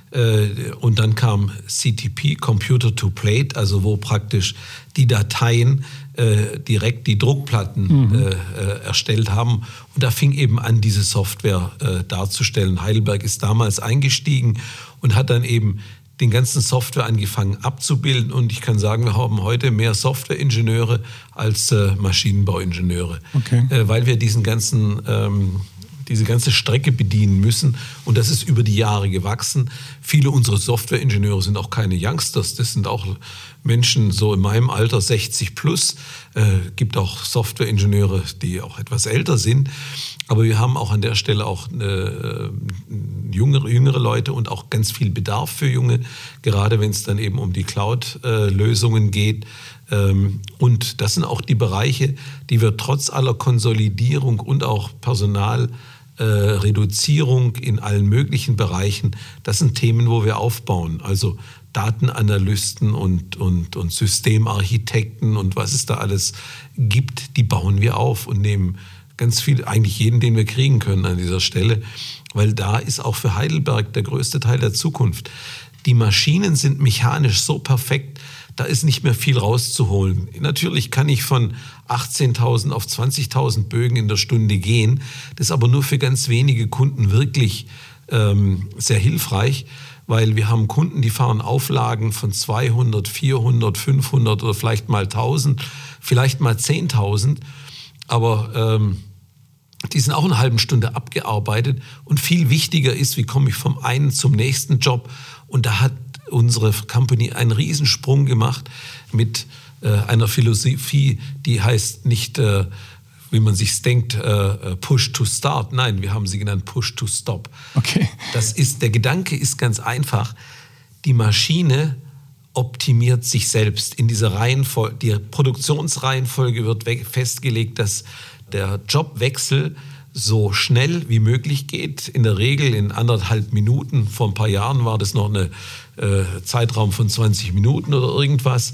[SPEAKER 1] Äh, und dann kam C T P, Computer to Plate, also wo praktisch die Dateien äh, direkt die Druckplatten mhm. äh, äh, erstellt haben. Und da fing eben an, diese Software äh, darzustellen. Heidelberg ist damals eingestiegen und hat dann eben den ganzen Software angefangen abzubilden. Und ich kann sagen, wir haben heute mehr Softwareingenieure als äh, Maschinenbauingenieure. Okay. Äh, weil wir diesen ganzen... Ähm, diese ganze Strecke bedienen müssen. Und das ist über die Jahre gewachsen. Viele unserer Softwareingenieure sind auch keine Youngsters. Das sind auch Menschen so in meinem Alter, sechzig plus. Äh, gibt auch Softwareingenieure, die auch etwas älter sind. Aber wir haben auch an der Stelle auch äh, jüngere, jüngere Leute und auch ganz viel Bedarf für Junge, gerade wenn es dann eben um die Cloud-Lösungen äh, geht. Ähm, und das sind auch die Bereiche, die wir trotz aller Konsolidierung und auch Personal Äh, Reduzierung in allen möglichen Bereichen, das sind Themen, wo wir aufbauen. Also Datenanalysten und, und, und Systemarchitekten und was es da alles gibt, die bauen wir auf und nehmen ganz viel, eigentlich jeden, den wir kriegen können an dieser Stelle, weil da ist auch für Heidelberg der größte Teil der Zukunft. Die Maschinen sind mechanisch so perfekt, da ist nicht mehr viel rauszuholen. Natürlich kann ich von achtzehntausend auf zwanzigtausend Bögen in der Stunde gehen. Das ist aber nur für ganz wenige Kunden wirklich ähm, sehr hilfreich, weil wir haben Kunden, die fahren Auflagen von zweihundert, vierhundert, fünfhundert oder vielleicht mal tausend, vielleicht mal zehntausend. Aber ähm, die sind auch in einer halben Stunde abgearbeitet. Und viel wichtiger ist, wie komme ich vom einen zum nächsten Job. Und da hat unsere Company einen Riesensprung gemacht mit äh, einer Philosophie, die heißt nicht, äh, wie man sich denkt, äh, Push to Start. Nein, wir haben sie genannt Push to Stop. Okay. Das ist, der Gedanke ist ganz einfach. Die Maschine optimiert sich selbst in dieser Reihenfolge. Die Produktionsreihenfolge wird festgelegt, dass der Jobwechsel so schnell wie möglich geht. In der Regel in anderthalb Minuten. Vor ein paar Jahren war das noch ein äh, Zeitraum von zwanzig Minuten oder irgendwas.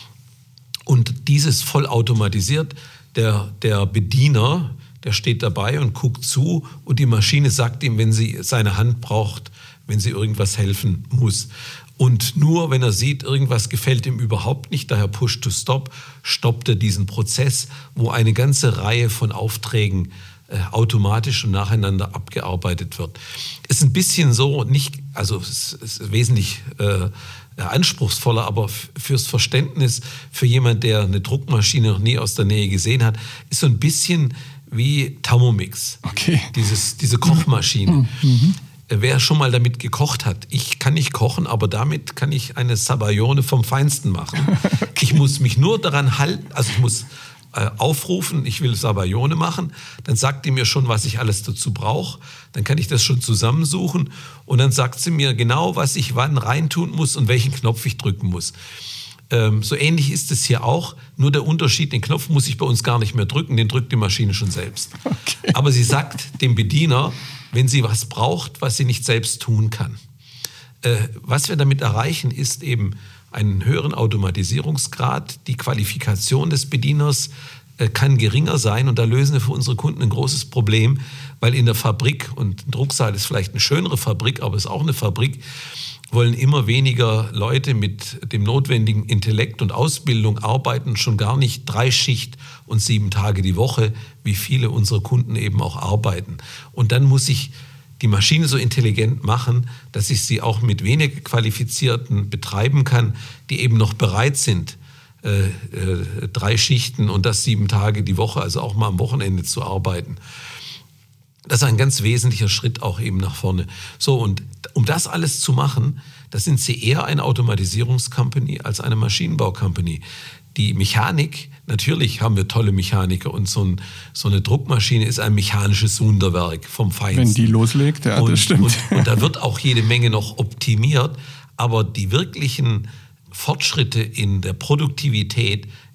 [SPEAKER 1] Und dieses vollautomatisiert. Der, der Bediener, der steht dabei und guckt zu und die Maschine sagt ihm, wenn sie seine Hand braucht, wenn sie irgendwas helfen muss. Und nur wenn er sieht, irgendwas gefällt ihm überhaupt nicht, daher Push to Stop, stoppt er diesen Prozess, wo eine ganze Reihe von Aufträgen automatisch und nacheinander abgearbeitet wird. Ist ein bisschen so, nicht, also es ist wesentlich äh, anspruchsvoller, aber f- fürs Verständnis, für jemand, der eine Druckmaschine noch nie aus der Nähe gesehen hat, ist so ein bisschen wie Thermomix. Okay. Dieses, diese Kochmaschine. Mhm. Wer schon mal damit gekocht hat, ich kann nicht kochen, aber damit kann ich eine Sabayone vom Feinsten machen. Okay. Ich muss mich nur daran halten, also ich muss aufrufen, ich will Sabayone machen, dann sagt die mir schon, was ich alles dazu brauche, dann kann ich das schon zusammensuchen und dann sagt sie mir genau, was ich wann reintun muss und welchen Knopf ich drücken muss. Ähm, so ähnlich ist es hier auch, nur der Unterschied, den Knopf muss ich bei uns gar nicht mehr drücken, den drückt die Maschine schon selbst. Okay. Aber sie sagt dem Bediener, wenn sie was braucht, was sie nicht selbst tun kann. Äh, was wir damit erreichen, ist eben einen höheren Automatisierungsgrad. Die Qualifikation des Bedieners äh, kann geringer sein und da lösen wir für unsere Kunden ein großes Problem, weil in der Fabrik, und ein Drucksaal ist vielleicht eine schönere Fabrik, aber es ist auch eine Fabrik, wollen immer weniger Leute mit dem notwendigen Intellekt und Ausbildung arbeiten, schon gar nicht drei Schicht und sieben Tage die Woche, wie viele unserer Kunden eben auch arbeiten. Und dann muss ich die Maschine so intelligent machen, dass ich sie auch mit weniger Qualifizierten betreiben kann, die eben noch bereit sind, äh, äh, drei Schichten und das sieben Tage die Woche, also auch mal am Wochenende zu arbeiten. Das ist ein ganz wesentlicher Schritt auch eben nach vorne. So, und um das alles zu machen, da sind sie eher eine Automatisierungscompany als eine Maschinenbaucompany. Die Mechanik, natürlich haben wir tolle Mechaniker und so, ein, so eine Druckmaschine ist ein mechanisches Wunderwerk vom Feinsten.
[SPEAKER 2] Wenn die loslegt, ja,
[SPEAKER 1] und,
[SPEAKER 2] das stimmt.
[SPEAKER 1] Und, und da wird auch jede Menge noch optimiert, aber die wirklichen Fortschritte in der Produktivität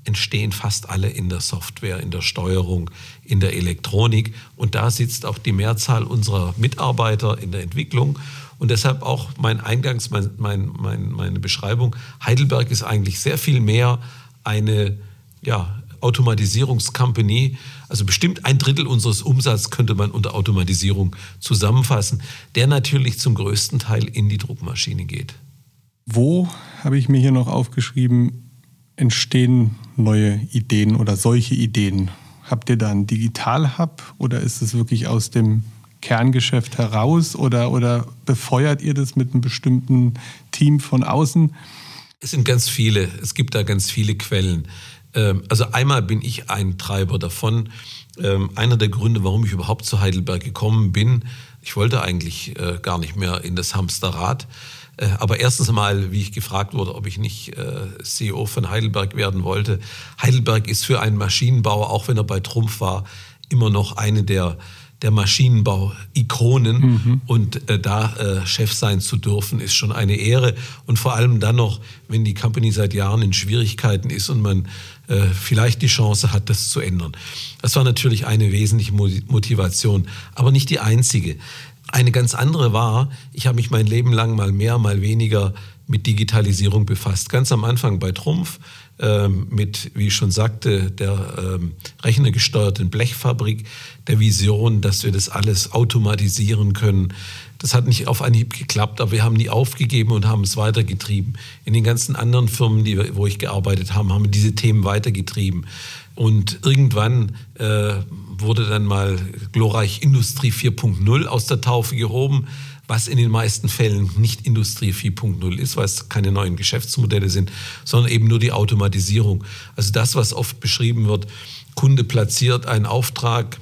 [SPEAKER 1] entstehen fast alle in der Software, in der Steuerung, in der Elektronik. Und da sitzt auch die Mehrzahl unserer Mitarbeiter in der Entwicklung. Und deshalb auch mein Eingangs, mein, mein, mein, meine Beschreibung, Heidelberg ist eigentlich sehr viel mehr eine ja, Automatisierungscompany. Also bestimmt ein Drittel unseres Umsatzes könnte man unter Automatisierung zusammenfassen, der natürlich zum größten Teil in die Druckmaschine geht.
[SPEAKER 2] Wo, habe ich mir hier noch aufgeschrieben, entstehen neue Ideen oder solche Ideen? Habt ihr da einen Digital-Hub oder ist es wirklich aus dem Kerngeschäft heraus oder, oder befeuert ihr das mit einem bestimmten Team von außen?
[SPEAKER 1] Es sind ganz viele, es gibt da ganz viele Quellen. Also einmal bin ich ein Treiber davon. Einer der Gründe, warum ich überhaupt zu Heidelberg gekommen bin, ich wollte eigentlich gar nicht mehr in das Hamsterrad. Aber erstens mal, wie ich gefragt wurde, ob ich nicht C E O von Heidelberg werden wollte. Heidelberg ist für einen Maschinenbauer, auch wenn er bei Trumpf war, immer noch eine der, der Maschinenbau-Ikonen. Mhm. Und äh, da äh, Chef sein zu dürfen, ist schon eine Ehre. Und vor allem dann noch, wenn die Company seit Jahren in Schwierigkeiten ist und man äh, vielleicht die Chance hat, das zu ändern. Das war natürlich eine wesentliche Motivation, aber nicht die einzige. Eine ganz andere war, ich habe mich mein Leben lang mal mehr, mal weniger mit Digitalisierung befasst. Ganz am Anfang bei Trumpf ähm, mit, wie ich schon sagte, der ähm, rechnergesteuerten Blechfabrik, der Vision, dass wir das alles automatisieren können. Das hat nicht auf Anhieb geklappt, aber wir haben nie aufgegeben und haben es weitergetrieben. In den ganzen anderen Firmen, die, wo ich gearbeitet habe, haben wir diese Themen weitergetrieben. Und irgendwann äh, wurde dann mal glorreich Industrie vier Punkt null aus der Taufe gehoben, was in den meisten Fällen nicht Industrie vier Punkt null ist, weil es keine neuen Geschäftsmodelle sind, sondern eben nur die Automatisierung. Also das, was oft beschrieben wird, Kunde platziert einen Auftrag,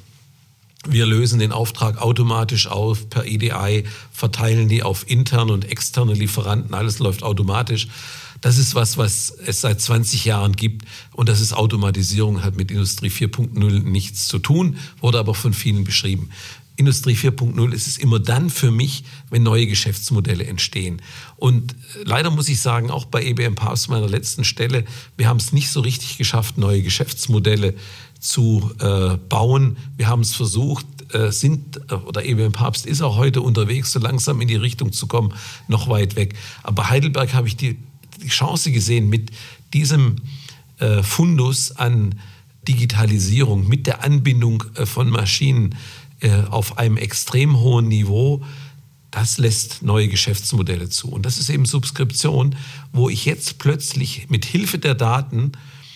[SPEAKER 1] wir lösen den Auftrag automatisch auf per E D I, verteilen die auf interne und externe Lieferanten, alles läuft automatisch. Das ist was, was es seit zwanzig Jahren gibt und das ist Automatisierung, hat mit Industrie vier Punkt null nichts zu tun, wurde aber von vielen beschrieben. Industrie vier Punkt null ist es immer dann für mich, wenn neue Geschäftsmodelle entstehen. Und leider muss ich sagen, auch bei E B M Papst, meiner letzten Stelle, wir haben es nicht so richtig geschafft, neue Geschäftsmodelle zu äh, bauen. Wir haben es versucht, äh, sind, oder E B M Papst ist auch heute unterwegs, so langsam in die Richtung zu kommen, noch weit weg. Aber bei Heidelberg habe ich die die Chance gesehen, mit diesem äh, Fundus an Digitalisierung, mit der Anbindung äh, von Maschinen äh, auf einem extrem hohen Niveau, das lässt neue Geschäftsmodelle zu. Und das ist eben Subskription, wo ich jetzt plötzlich mit Hilfe der Daten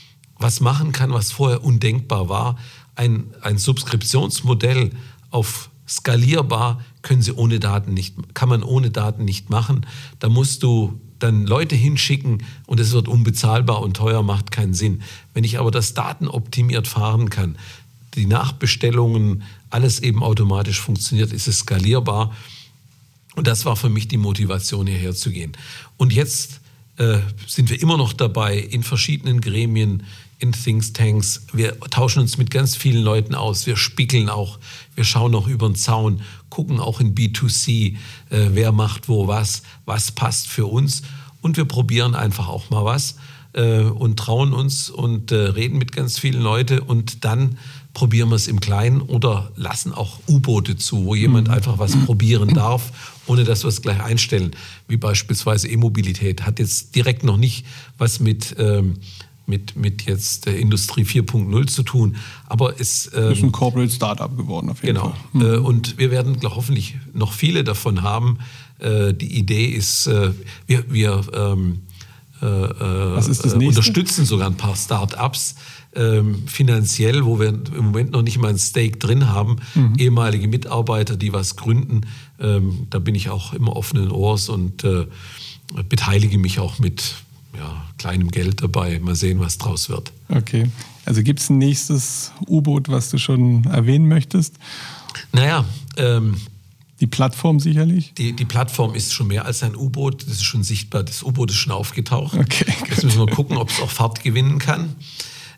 [SPEAKER 1] was machen kann, was vorher undenkbar war. Ein, ein Subskriptionsmodell auf skalierbar können Sie ohne Daten nicht, kann man ohne Daten nicht machen. Da musst du dann Leute hinschicken und es wird unbezahlbar und teuer, macht keinen Sinn. Wenn ich aber das datenoptimiert fahren kann, die Nachbestellungen, alles eben automatisch funktioniert, ist es skalierbar. Und das war für mich die Motivation, hierher zu gehen. Und jetzt äh, sind wir immer noch dabei, in verschiedenen Gremien, in Thinktanks. Wir tauschen uns mit ganz vielen Leuten aus. Wir spiegeln auch. Wir schauen auch über den Zaun, gucken auch in B zwei C, äh, wer macht wo was, was passt für uns. Und wir probieren einfach auch mal was äh, und trauen uns und äh, reden mit ganz vielen Leuten. Und dann probieren wir es im Kleinen oder lassen auch U-Boote zu, wo jemand einfach was probieren darf, ohne dass wir es gleich einstellen. Wie beispielsweise E-Mobilität. Hat jetzt direkt noch nicht was mit... Ähm, mit, mit jetzt äh, Industrie vier Punkt null zu tun. Aber es ähm,
[SPEAKER 2] ist ein Corporate Startup geworden auf jeden
[SPEAKER 1] genau.
[SPEAKER 2] Fall.
[SPEAKER 1] Genau. Mhm. Äh, und wir werden glaub, hoffentlich noch viele davon haben. Äh, die Idee ist, äh, wir, wir ähm, äh,
[SPEAKER 2] Was ist das
[SPEAKER 1] äh,
[SPEAKER 2] nächste?
[SPEAKER 1] unterstützen sogar ein paar Start-ups äh, finanziell, wo wir im Moment noch nicht mal ein Stake drin haben. Mhm. Ehemalige Mitarbeiter, die was gründen. Ähm, da bin ich auch immer offenen Ohrs und äh, beteilige mich auch mit ja, kleinem Geld dabei. Mal sehen, was draus wird.
[SPEAKER 2] Okay. Also gibt es ein nächstes U-Boot, was du schon erwähnen möchtest?
[SPEAKER 1] Naja, ähm,
[SPEAKER 2] die Plattform sicherlich?
[SPEAKER 1] Die, die Plattform ist schon mehr als ein U-Boot. Das ist schon sichtbar. Das U-Boot ist schon aufgetaucht.
[SPEAKER 2] Okay,
[SPEAKER 1] Jetzt müssen wir gucken, ob es auch Fahrt gewinnen kann.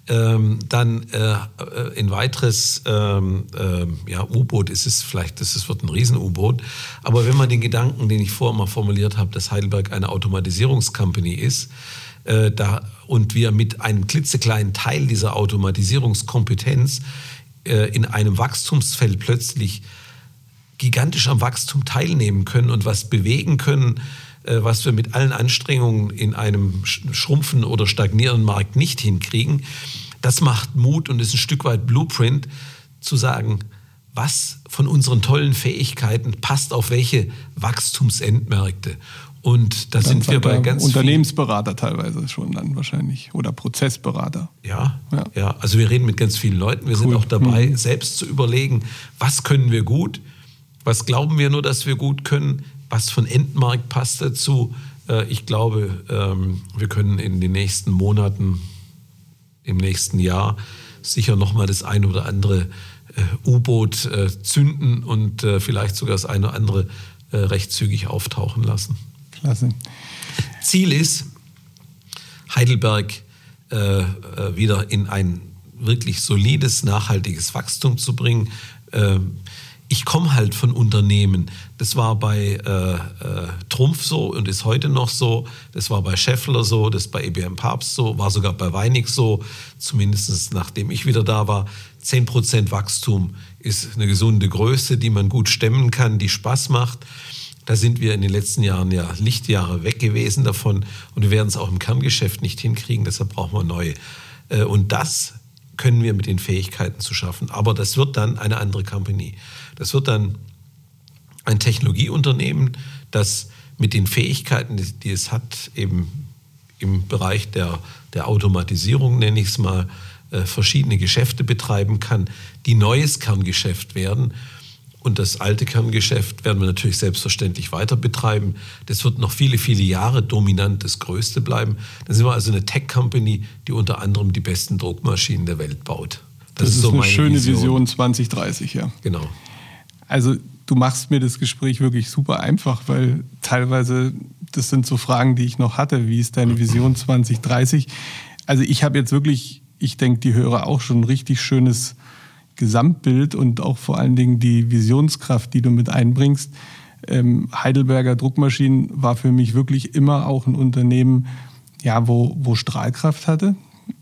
[SPEAKER 1] Ähm, dann äh, ein weiteres ähm, äh, ja, U-Boot ist es vielleicht, das wird ein Riesen-U-Boot. Aber wenn man den Gedanken, den ich vorher mal formuliert habe, dass Heidelberg eine Automatisierungscompany ist, äh, da, und wir mit einem klitzekleinen Teil dieser Automatisierungskompetenz äh, in einem Wachstumsfeld plötzlich gigantisch am Wachstum teilnehmen können und was bewegen können, äh, was wir mit allen Anstrengungen in einem schrumpfen oder stagnierenden Markt nicht hinkriegen, das macht Mut und ist ein Stück weit Blueprint, zu sagen, was von unseren tollen Fähigkeiten passt auf welche Wachstumsendmärkte. Und da sind wir bei ganz
[SPEAKER 2] Unternehmensberater teilweise schon dann wahrscheinlich oder Prozessberater.
[SPEAKER 1] Ja, ja, ja, also wir reden mit ganz vielen Leuten. Wir cool. sind auch dabei, mhm. selbst zu überlegen, was können wir gut, was glauben wir nur, dass wir gut können, was von Endmarkt passt dazu. Ich glaube, wir können in den nächsten Monaten, im nächsten Jahr sicher nochmal das eine oder andere U-Boot zünden und vielleicht sogar das eine oder andere recht zügig auftauchen lassen.
[SPEAKER 2] Klasse.
[SPEAKER 1] Ziel ist, Heidelberg äh, wieder in ein wirklich solides, nachhaltiges Wachstum zu bringen. Äh, ich komme halt von Unternehmen. Das war bei äh, äh, Trumpf so und ist heute noch so. Das war bei Schaeffler so, das ist bei E B M Papst so, war sogar bei Weinig so, zumindest nachdem ich wieder da war. zehn Prozent Wachstum ist eine gesunde Größe, die man gut stemmen kann, die Spaß macht. Da sind wir in den letzten Jahren ja Lichtjahre weg gewesen davon und wir werden es auch im Kerngeschäft nicht hinkriegen, deshalb brauchen wir neue. Und das können wir mit den Fähigkeiten zu schaffen. Aber das wird dann eine andere Company. Das wird dann ein Technologieunternehmen, das mit den Fähigkeiten, die es hat, eben im Bereich der, der Automatisierung, nenne ich es mal, verschiedene Geschäfte betreiben kann, die neues Kerngeschäft werden. Und das alte Kerngeschäft werden wir natürlich selbstverständlich weiter betreiben. Das wird noch viele, viele Jahre dominant das Größte bleiben. Dann sind wir also eine Tech-Company, die unter anderem die besten Druckmaschinen der Welt baut.
[SPEAKER 2] Das, das ist, ist so eine schöne Vision. Vision zwanzig dreißig, ja.
[SPEAKER 1] Genau.
[SPEAKER 2] Also du machst mir das Gespräch wirklich super einfach, weil teilweise, das sind so Fragen, die ich noch hatte. Wie ist deine Vision zwanzig dreißig? Also ich habe jetzt wirklich, ich denke, die Hörer auch schon ein richtig schönes Gesamtbild und auch vor allen Dingen die Visionskraft, die du mit einbringst. Ähm, Heidelberger Druckmaschinen war für mich wirklich immer auch ein Unternehmen, ja, wo, wo Strahlkraft hatte.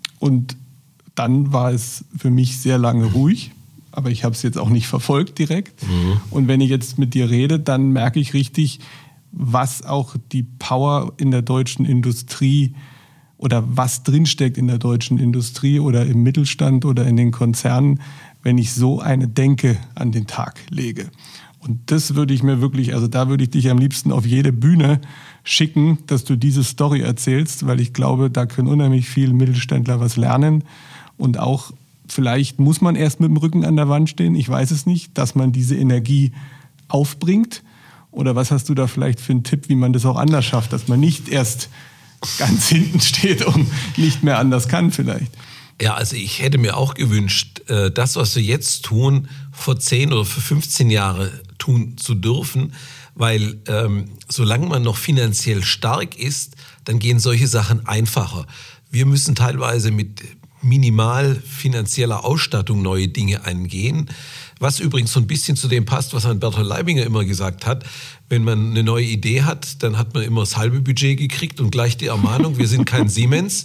[SPEAKER 2] Und dann war es für mich sehr lange ruhig, aber ich habe es jetzt auch nicht verfolgt direkt. Mhm. Und wenn ich jetzt mit dir rede, dann merke ich richtig, was auch die Power in der deutschen Industrie oder was drinsteckt in der deutschen Industrie oder im Mittelstand oder in den Konzernen, wenn ich so eine Denke an den Tag lege. Und das würde ich mir wirklich, also da würde ich dich am liebsten auf jede Bühne schicken, dass du diese Story erzählst, weil ich glaube, da können unheimlich viele Mittelständler was lernen. Und auch vielleicht muss man erst mit dem Rücken an der Wand stehen, ich weiß es nicht, dass man diese Energie aufbringt. Oder was hast du da vielleicht für einen Tipp, wie man das auch anders schafft, dass man nicht erst ganz hinten steht und nicht mehr anders kann vielleicht?
[SPEAKER 1] Ja, also ich hätte mir auch gewünscht, das, was wir jetzt tun, vor zehn oder für fünfzehn Jahre tun zu dürfen, weil ähm, solange man noch finanziell stark ist, dann gehen solche Sachen einfacher. Wir müssen teilweise mit minimal finanzieller Ausstattung neue Dinge angehen, was übrigens so ein bisschen zu dem passt, was Herrn Berthold Leibinger immer gesagt hat. Wenn man eine neue Idee hat, dann hat man immer das halbe Budget gekriegt und gleich die Ermahnung, wir sind kein Siemens.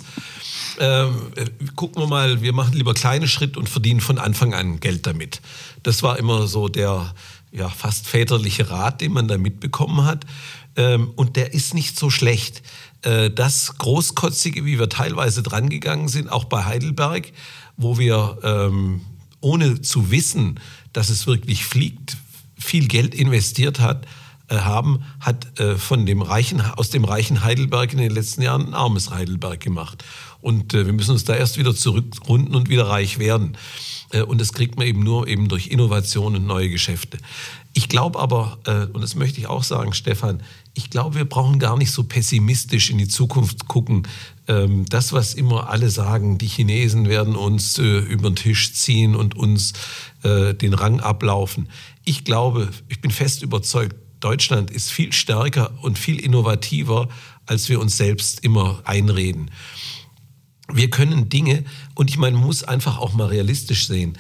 [SPEAKER 1] Ähm, gucken wir mal, wir machen lieber kleine Schritte und verdienen von Anfang an Geld damit. Das war immer so der ja, fast väterliche Rat, den man da mitbekommen hat. Ähm, und der ist nicht so schlecht. Äh, das Großkotzige, wie wir teilweise drangegangen sind, auch bei Heidelberg, wo wir ähm, ohne zu wissen, dass es wirklich fliegt, viel Geld investiert hat, äh, haben, hat äh, von dem reichen, aus dem reichen Heidelberg in den letzten Jahren ein armes Heidelberg gemacht. Und äh, wir müssen uns da erst wieder zurückrunden und wieder reich werden. Äh, und das kriegt man eben nur eben durch Innovation und neue Geschäfte. Ich glaube aber, äh, und das möchte ich auch sagen, Stefan, ich glaube, wir brauchen gar nicht so pessimistisch in die Zukunft gucken. Ähm, das, was immer alle sagen, die Chinesen werden uns äh, über den Tisch ziehen und uns äh, den Rang ablaufen. Ich glaube, ich bin fest überzeugt, Deutschland ist viel stärker und viel innovativer, als wir uns selbst immer einreden. Wir können Dinge, und ich meine, man muss einfach auch mal realistisch sehen,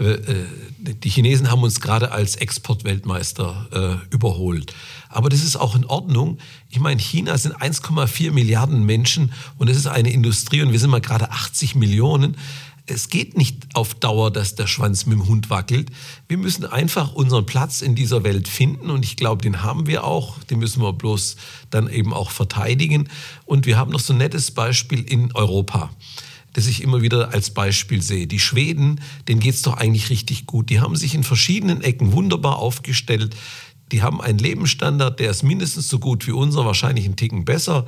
[SPEAKER 1] die Chinesen haben uns gerade als Exportweltmeister äh, überholt. Aber das ist auch in Ordnung. Ich meine, China sind eins Komma vier Milliarden Menschen und es ist eine Industrie und wir sind mal gerade achtzig Millionen. Es geht nicht auf Dauer, dass der Schwanz mit dem Hund wackelt. Wir müssen einfach unseren Platz in dieser Welt finden und ich glaube, den haben wir auch. Den müssen wir bloß dann eben auch verteidigen. Und wir haben noch so ein nettes Beispiel in Europa, das ich immer wieder als Beispiel sehe. Die Schweden, denen geht's doch eigentlich richtig gut. Die haben sich in verschiedenen Ecken wunderbar aufgestellt. Die haben einen Lebensstandard, der ist mindestens so gut wie unser, wahrscheinlich einen Ticken besser.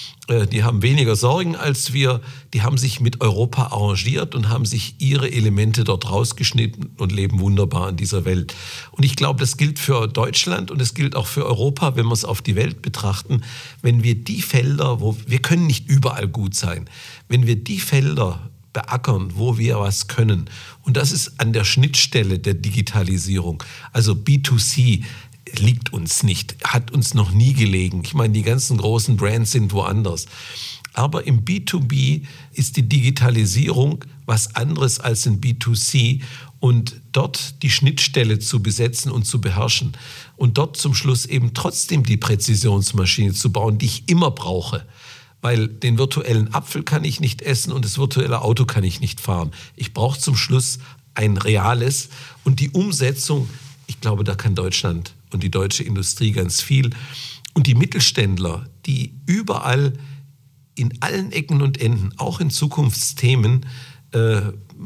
[SPEAKER 1] Die haben weniger Sorgen als wir. Die haben sich mit Europa arrangiert und haben sich ihre Elemente dort rausgeschnitten und leben wunderbar in dieser Welt. Und ich glaube, das gilt für Deutschland und es gilt auch für Europa, wenn wir es auf die Welt betrachten. Wenn wir die Felder, wo wir können nicht überall gut sein, wenn wir die Felder beackern, wo wir was können, und das ist an der Schnittstelle der Digitalisierung, also B zwei C, liegt uns nicht, hat uns noch nie gelegen. Ich meine, die ganzen großen Brands sind woanders. Aber im B zwei B ist die Digitalisierung was anderes als in B zwei C und dort die Schnittstelle zu besetzen und zu beherrschen und dort zum Schluss eben trotzdem die Präzisionsmaschine zu bauen, die ich immer brauche. Weil den virtuellen Apfel kann ich nicht essen und das virtuelle Auto kann ich nicht fahren. Ich brauche zum Schluss ein reales und die Umsetzung, ich glaube, da kann Deutschland und die deutsche Industrie ganz viel. Und die Mittelständler, die überall in allen Ecken und Enden, auch in Zukunftsthemen, äh,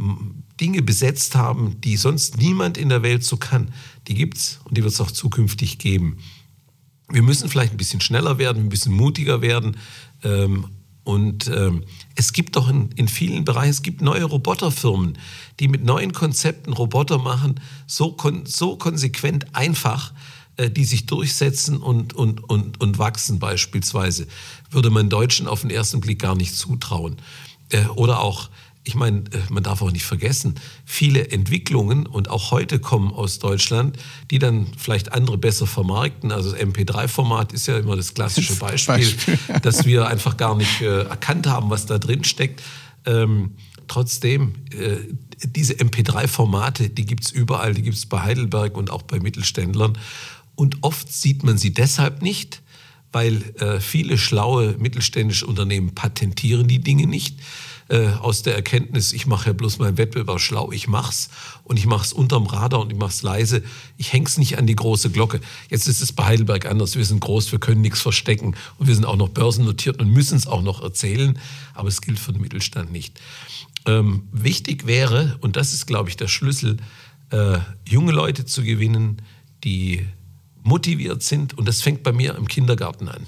[SPEAKER 1] Dinge besetzt haben, die sonst niemand in der Welt so kann, die gibt's und die wird es auch zukünftig geben. Wir müssen vielleicht ein bisschen schneller werden, ein bisschen mutiger werden. Ähm, und ähm, es gibt doch in, in vielen Bereichen, es gibt neue Roboterfirmen, die mit neuen Konzepten Roboter machen, so, kon- so konsequent einfach, äh, die sich durchsetzen und, und, und, und wachsen beispielsweise. Würde man Deutschen auf den ersten Blick gar nicht zutrauen. Äh, oder auch, ich meine, man darf auch nicht vergessen, viele Entwicklungen und auch heute kommen aus Deutschland, die dann vielleicht andere besser vermarkten. Also das M P drei Format ist ja immer das klassische Beispiel, Beispiel. dass wir einfach gar nicht äh, erkannt haben, was da drin steckt. Ähm, trotzdem, äh, diese M P drei Formate, die gibt's überall, die gibt's bei Heidelberg und auch bei Mittelständlern. Und oft sieht man sie deshalb nicht, weil äh, viele schlaue mittelständische Unternehmen patentieren die Dinge nicht. Aus der Erkenntnis, ich mache ja bloß meinen Wettbewerb schlau, ich mach's und ich mach's unterm Radar und ich mach's leise, ich häng's nicht an die große Glocke. Jetzt ist es bei Heidelberg anders, wir sind groß, wir können nichts verstecken und wir sind auch noch börsennotiert und müssen es auch noch erzählen, aber es gilt für den Mittelstand nicht. Ähm, wichtig wäre, und das ist, glaube ich, der Schlüssel, äh, junge Leute zu gewinnen, die motiviert sind und das fängt bei mir im Kindergarten an.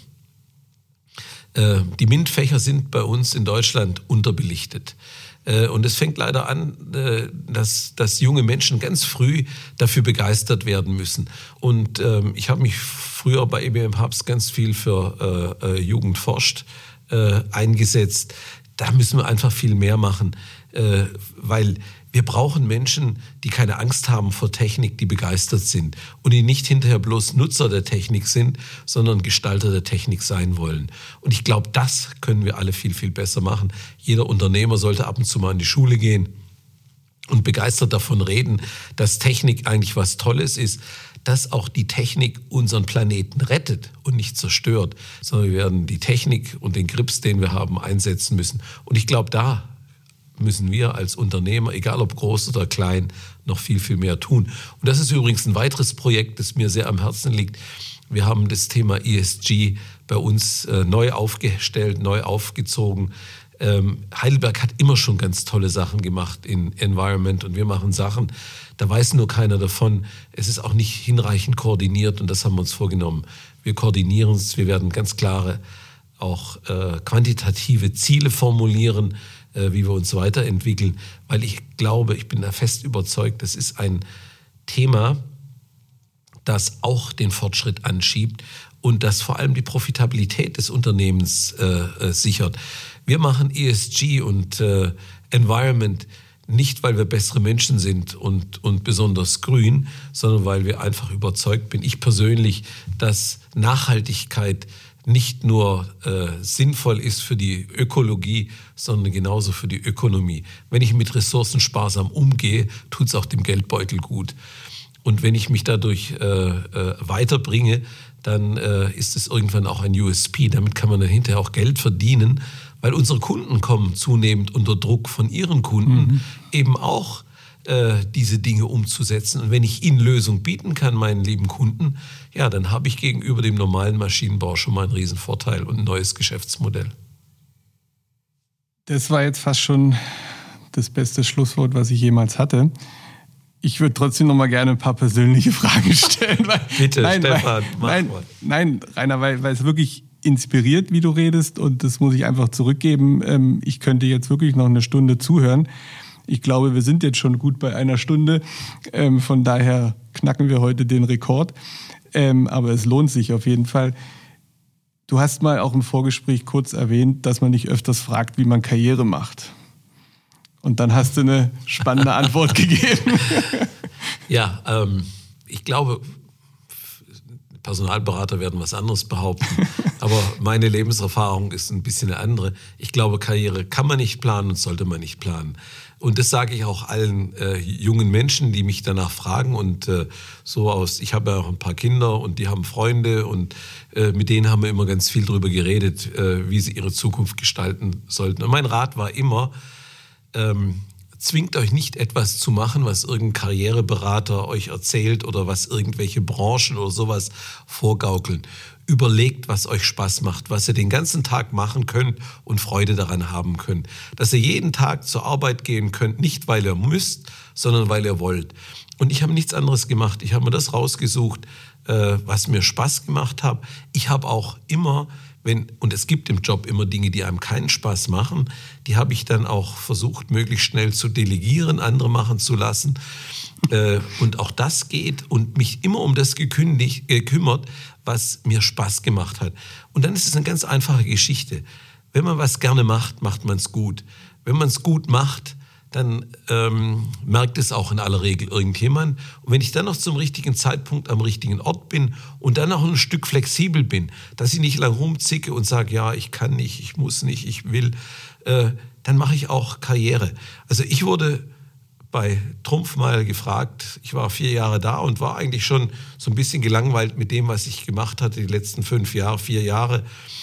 [SPEAKER 1] Die MINT-Fächer sind bei uns in Deutschland unterbelichtet. Und es fängt leider an, dass, dass junge Menschen ganz früh dafür begeistert werden müssen. Und ich habe mich früher bei E B M Hubs ganz viel für Jugend forscht eingesetzt. Da müssen wir einfach viel mehr machen, weil wir brauchen Menschen, die keine Angst haben vor Technik, die begeistert sind und die nicht hinterher bloß Nutzer der Technik sind, sondern Gestalter der Technik sein wollen. Und ich glaube, das können wir alle viel, viel besser machen. Jeder Unternehmer sollte ab und zu mal in die Schule gehen und begeistert davon reden, dass Technik eigentlich was Tolles ist, dass auch die Technik unseren Planeten rettet und nicht zerstört, sondern wir werden die Technik und den Grips, den wir haben, einsetzen müssen. Und ich glaube, da müssen wir als Unternehmer, egal ob groß oder klein, noch viel, viel mehr tun. Und das ist übrigens ein weiteres Projekt, das mir sehr am Herzen liegt. Wir haben das Thema E S G bei uns äh, neu aufgestellt, neu aufgezogen. Ähm, Heidelberg hat immer schon ganz tolle Sachen gemacht in Environment und wir machen Sachen, da weiß nur keiner davon. Es ist auch nicht hinreichend koordiniert und das haben wir uns vorgenommen. Wir koordinieren es, wir werden ganz klare, auch äh, quantitative Ziele formulieren, wie wir uns weiterentwickeln, weil ich glaube, ich bin da fest überzeugt, das ist ein Thema, das auch den Fortschritt anschiebt und das vor allem die Profitabilität des Unternehmens äh, sichert. Wir machen E S G und äh, Environment nicht, weil wir bessere Menschen sind und, und besonders grün, sondern weil wir einfach überzeugt bin, ich persönlich, dass Nachhaltigkeit nicht nur äh, sinnvoll ist für die Ökologie, sondern genauso für die Ökonomie. Wenn ich mit Ressourcen sparsam umgehe, tut es auch dem Geldbeutel gut. Und wenn ich mich dadurch äh, äh, weiterbringe, dann äh, ist es irgendwann auch ein U S P. Damit kann man dann hinterher auch Geld verdienen, weil unsere Kunden kommen zunehmend unter Druck von ihren Kunden, mhm. eben auch äh, diese Dinge umzusetzen. Und wenn ich ihnen Lösung bieten kann, meinen lieben Kunden, ja, dann habe ich gegenüber dem normalen Maschinenbau schon mal einen Riesenvorteil und ein neues Geschäftsmodell.
[SPEAKER 2] Das war jetzt fast schon das beste Schlusswort, was ich jemals hatte. Ich würde trotzdem noch mal gerne ein paar persönliche Fragen stellen. Weil,
[SPEAKER 1] Bitte,
[SPEAKER 2] nein,
[SPEAKER 1] Stefan,
[SPEAKER 2] weil,
[SPEAKER 1] mach
[SPEAKER 2] nein,
[SPEAKER 1] mal.
[SPEAKER 2] Nein, Rainer, weil, weil es wirklich inspiriert, wie du redest, und das muss ich einfach zurückgeben. Ähm, ich könnte jetzt wirklich noch eine Stunde zuhören. Ich glaube, wir sind jetzt schon gut bei einer Stunde. Ähm, von daher knacken wir heute den Rekord. Ähm, aber es lohnt sich auf jeden Fall. Du hast mal auch im Vorgespräch kurz erwähnt, dass man dich öfters fragt, wie man Karriere macht. Und dann hast du eine spannende Antwort gegeben.
[SPEAKER 1] Ja, ähm, ich glaube, Personalberater werden was anderes behaupten, aber meine Lebenserfahrung ist ein bisschen eine andere. Ich glaube, Karriere kann man nicht planen und sollte man nicht planen. Und das sage ich auch allen äh, jungen Menschen, die mich danach fragen. Und äh, so aus, ich habe ja auch ein paar Kinder und die haben Freunde und äh, mit denen haben wir immer ganz viel drüber geredet, äh, wie sie ihre Zukunft gestalten sollten. Und mein Rat war immer, Ähm, zwingt euch nicht etwas zu machen, was irgendein Karriereberater euch erzählt oder was irgendwelche Branchen oder sowas vorgaukeln. Überlegt, was euch Spaß macht, was ihr den ganzen Tag machen könnt und Freude daran haben könnt. Dass ihr jeden Tag zur Arbeit gehen könnt, nicht weil ihr müsst, sondern weil ihr wollt. Und ich habe nichts anderes gemacht. Ich habe mir das rausgesucht, äh, was mir Spaß gemacht hat. Ich habe auch immer Wenn, und es gibt im Job immer Dinge, die einem keinen Spaß machen, die habe ich dann auch versucht, möglichst schnell zu delegieren, andere machen zu lassen. Äh, und auch das geht und mich immer um das gekündigt, gekümmert, was mir Spaß gemacht hat. Und dann ist es eine ganz einfache Geschichte. Wenn man was gerne macht, macht man es gut. Wenn man es gut macht, dann ähm, merkt es auch in aller Regel irgendjemand. Und wenn ich dann noch zum richtigen Zeitpunkt am richtigen Ort bin und dann noch ein Stück flexibel bin, dass ich nicht lang rumzicke und sage, ja, ich kann nicht, ich muss nicht, ich will, äh, dann mache ich auch Karriere. Also ich wurde bei Trumpf mal gefragt, ich war vier Jahre da und war eigentlich schon so ein bisschen gelangweilt mit dem, was ich gemacht hatte, die letzten fünf Jahre, vier Jahre,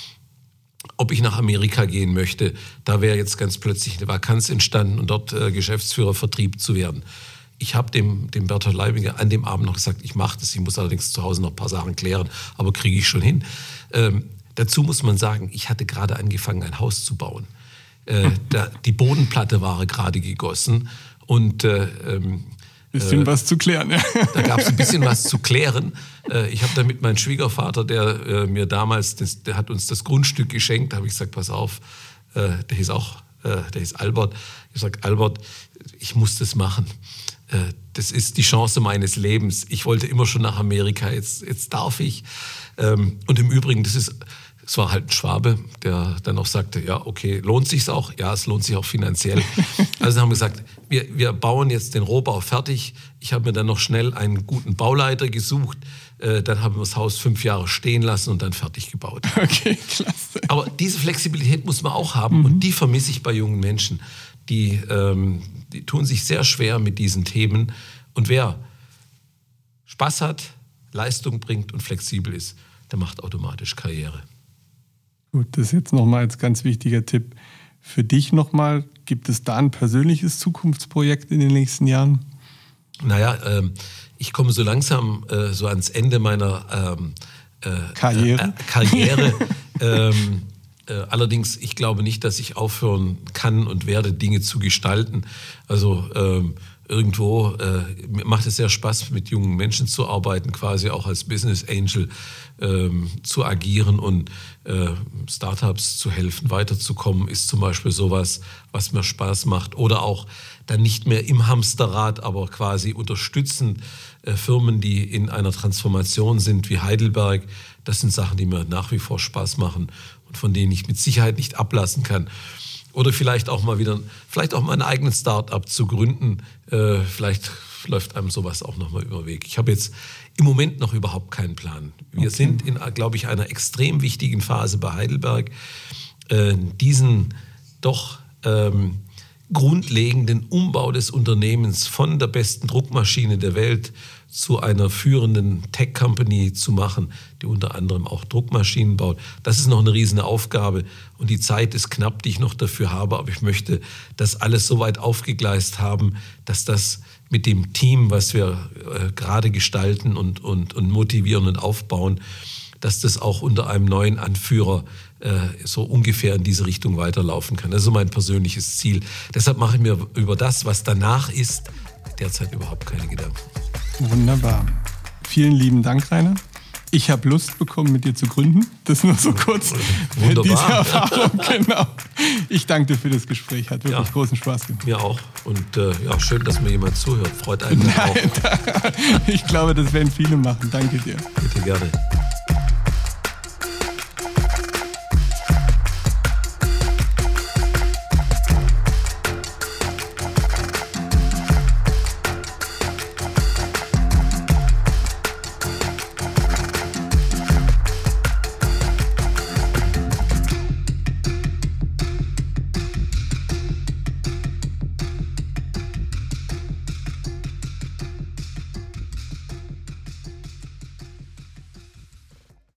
[SPEAKER 1] ob ich nach Amerika gehen möchte. Da wäre jetzt ganz plötzlich eine Vakanz entstanden und dort äh, Geschäftsführer Vertrieb zu werden. Ich habe dem, dem Bertolt Leibinger an dem Abend noch gesagt, ich mache das, ich muss allerdings zu Hause noch ein paar Sachen klären, aber kriege ich schon hin. Ähm, dazu muss man sagen, ich hatte gerade angefangen, ein Haus zu bauen. Äh, da, die Bodenplatte war gerade gegossen und äh, ähm,
[SPEAKER 2] bisschen äh, was zu klären, ja.
[SPEAKER 1] Da gab es ein bisschen was zu klären. Äh, ich habe da mit meinem Schwiegervater, der äh, mir damals, das, der hat uns das Grundstück geschenkt, da habe ich gesagt, pass auf, äh, der hieß auch, äh, der hieß Albert. Ich sage, Albert, ich muss das machen. Äh, das ist die Chance meines Lebens. Ich wollte immer schon nach Amerika, jetzt, jetzt darf ich. Ähm, und im Übrigen, das ist, es war halt ein Schwabe, der dann auch sagte, ja, okay, lohnt sich's auch? Ja, es lohnt sich auch finanziell. Also haben wir gesagt, wir, wir bauen jetzt den Rohbau fertig. Ich habe mir dann noch schnell einen guten Bauleiter gesucht. Äh, dann haben wir das Haus fünf Jahre stehen lassen und dann fertig gebaut.
[SPEAKER 2] Okay, klasse.
[SPEAKER 1] Aber diese Flexibilität muss man auch haben, mhm. und die vermisse ich bei jungen Menschen. Die, ähm, die tun sich sehr schwer mit diesen Themen. Und wer Spaß hat, Leistung bringt und flexibel ist, der macht automatisch Karriere.
[SPEAKER 2] Gut, das ist jetzt nochmal als ganz wichtiger Tipp für dich nochmal. Gibt es da ein persönliches Zukunftsprojekt in den nächsten Jahren?
[SPEAKER 1] Naja, ähm, ich komme so langsam äh, so ans Ende meiner ähm, äh,
[SPEAKER 2] Karriere.
[SPEAKER 1] Äh, Karriere. ähm, äh, allerdings, ich glaube nicht, dass ich aufhören kann und werde, Dinge zu gestalten. Also ähm, irgendwo äh, macht es sehr Spaß, mit jungen Menschen zu arbeiten, quasi auch als Business Angel ähm, zu agieren und äh, Startups zu helfen, weiterzukommen, ist zum Beispiel sowas, was mir Spaß macht. Oder auch dann nicht mehr im Hamsterrad, aber quasi unterstützend äh, Firmen, die in einer Transformation sind, wie Heidelberg. Das sind Sachen, die mir nach wie vor Spaß machen und von denen ich mit Sicherheit nicht ablassen kann. Oder vielleicht auch mal wieder, vielleicht auch mal einen eigenen Start-up zu gründen. Äh, vielleicht läuft einem sowas auch nochmal über den Weg. Ich habe jetzt im Moment noch überhaupt keinen Plan. Wir okay. sind in, glaube ich, einer extrem wichtigen Phase bei Heidelberg, äh, diesen doch ähm, grundlegenden Umbau des Unternehmens von der besten Druckmaschine der Welt zu einer führenden Tech-Company zu machen, die unter anderem auch Druckmaschinen baut. Das ist noch eine riesige Aufgabe und die Zeit ist knapp, die ich noch dafür habe, aber ich möchte das alles so weit aufgegleist haben, dass das mit dem Team, was wir äh, gerade gestalten und, und, und motivieren und aufbauen, dass das auch unter einem neuen Anführer äh, so ungefähr in diese Richtung weiterlaufen kann. Das ist so mein persönliches Ziel. Deshalb mache ich mir über das, was danach ist, derzeit überhaupt keine Gedanken.
[SPEAKER 2] Wunderbar. Vielen lieben Dank, Rainer. Ich habe Lust bekommen, mit dir zu gründen. Das nur so kurz.
[SPEAKER 1] Wunderbar.
[SPEAKER 2] Diese Erfahrung, genau. Ich danke dir für das Gespräch. Hat wirklich ja, großen Spaß gemacht.
[SPEAKER 1] Mir auch. Und äh, ja, schön, dass mir jemand zuhört. Freut einen
[SPEAKER 2] Nein,
[SPEAKER 1] auch.
[SPEAKER 2] Ich glaube, das werden viele machen. Danke dir.
[SPEAKER 1] Bitte gerne.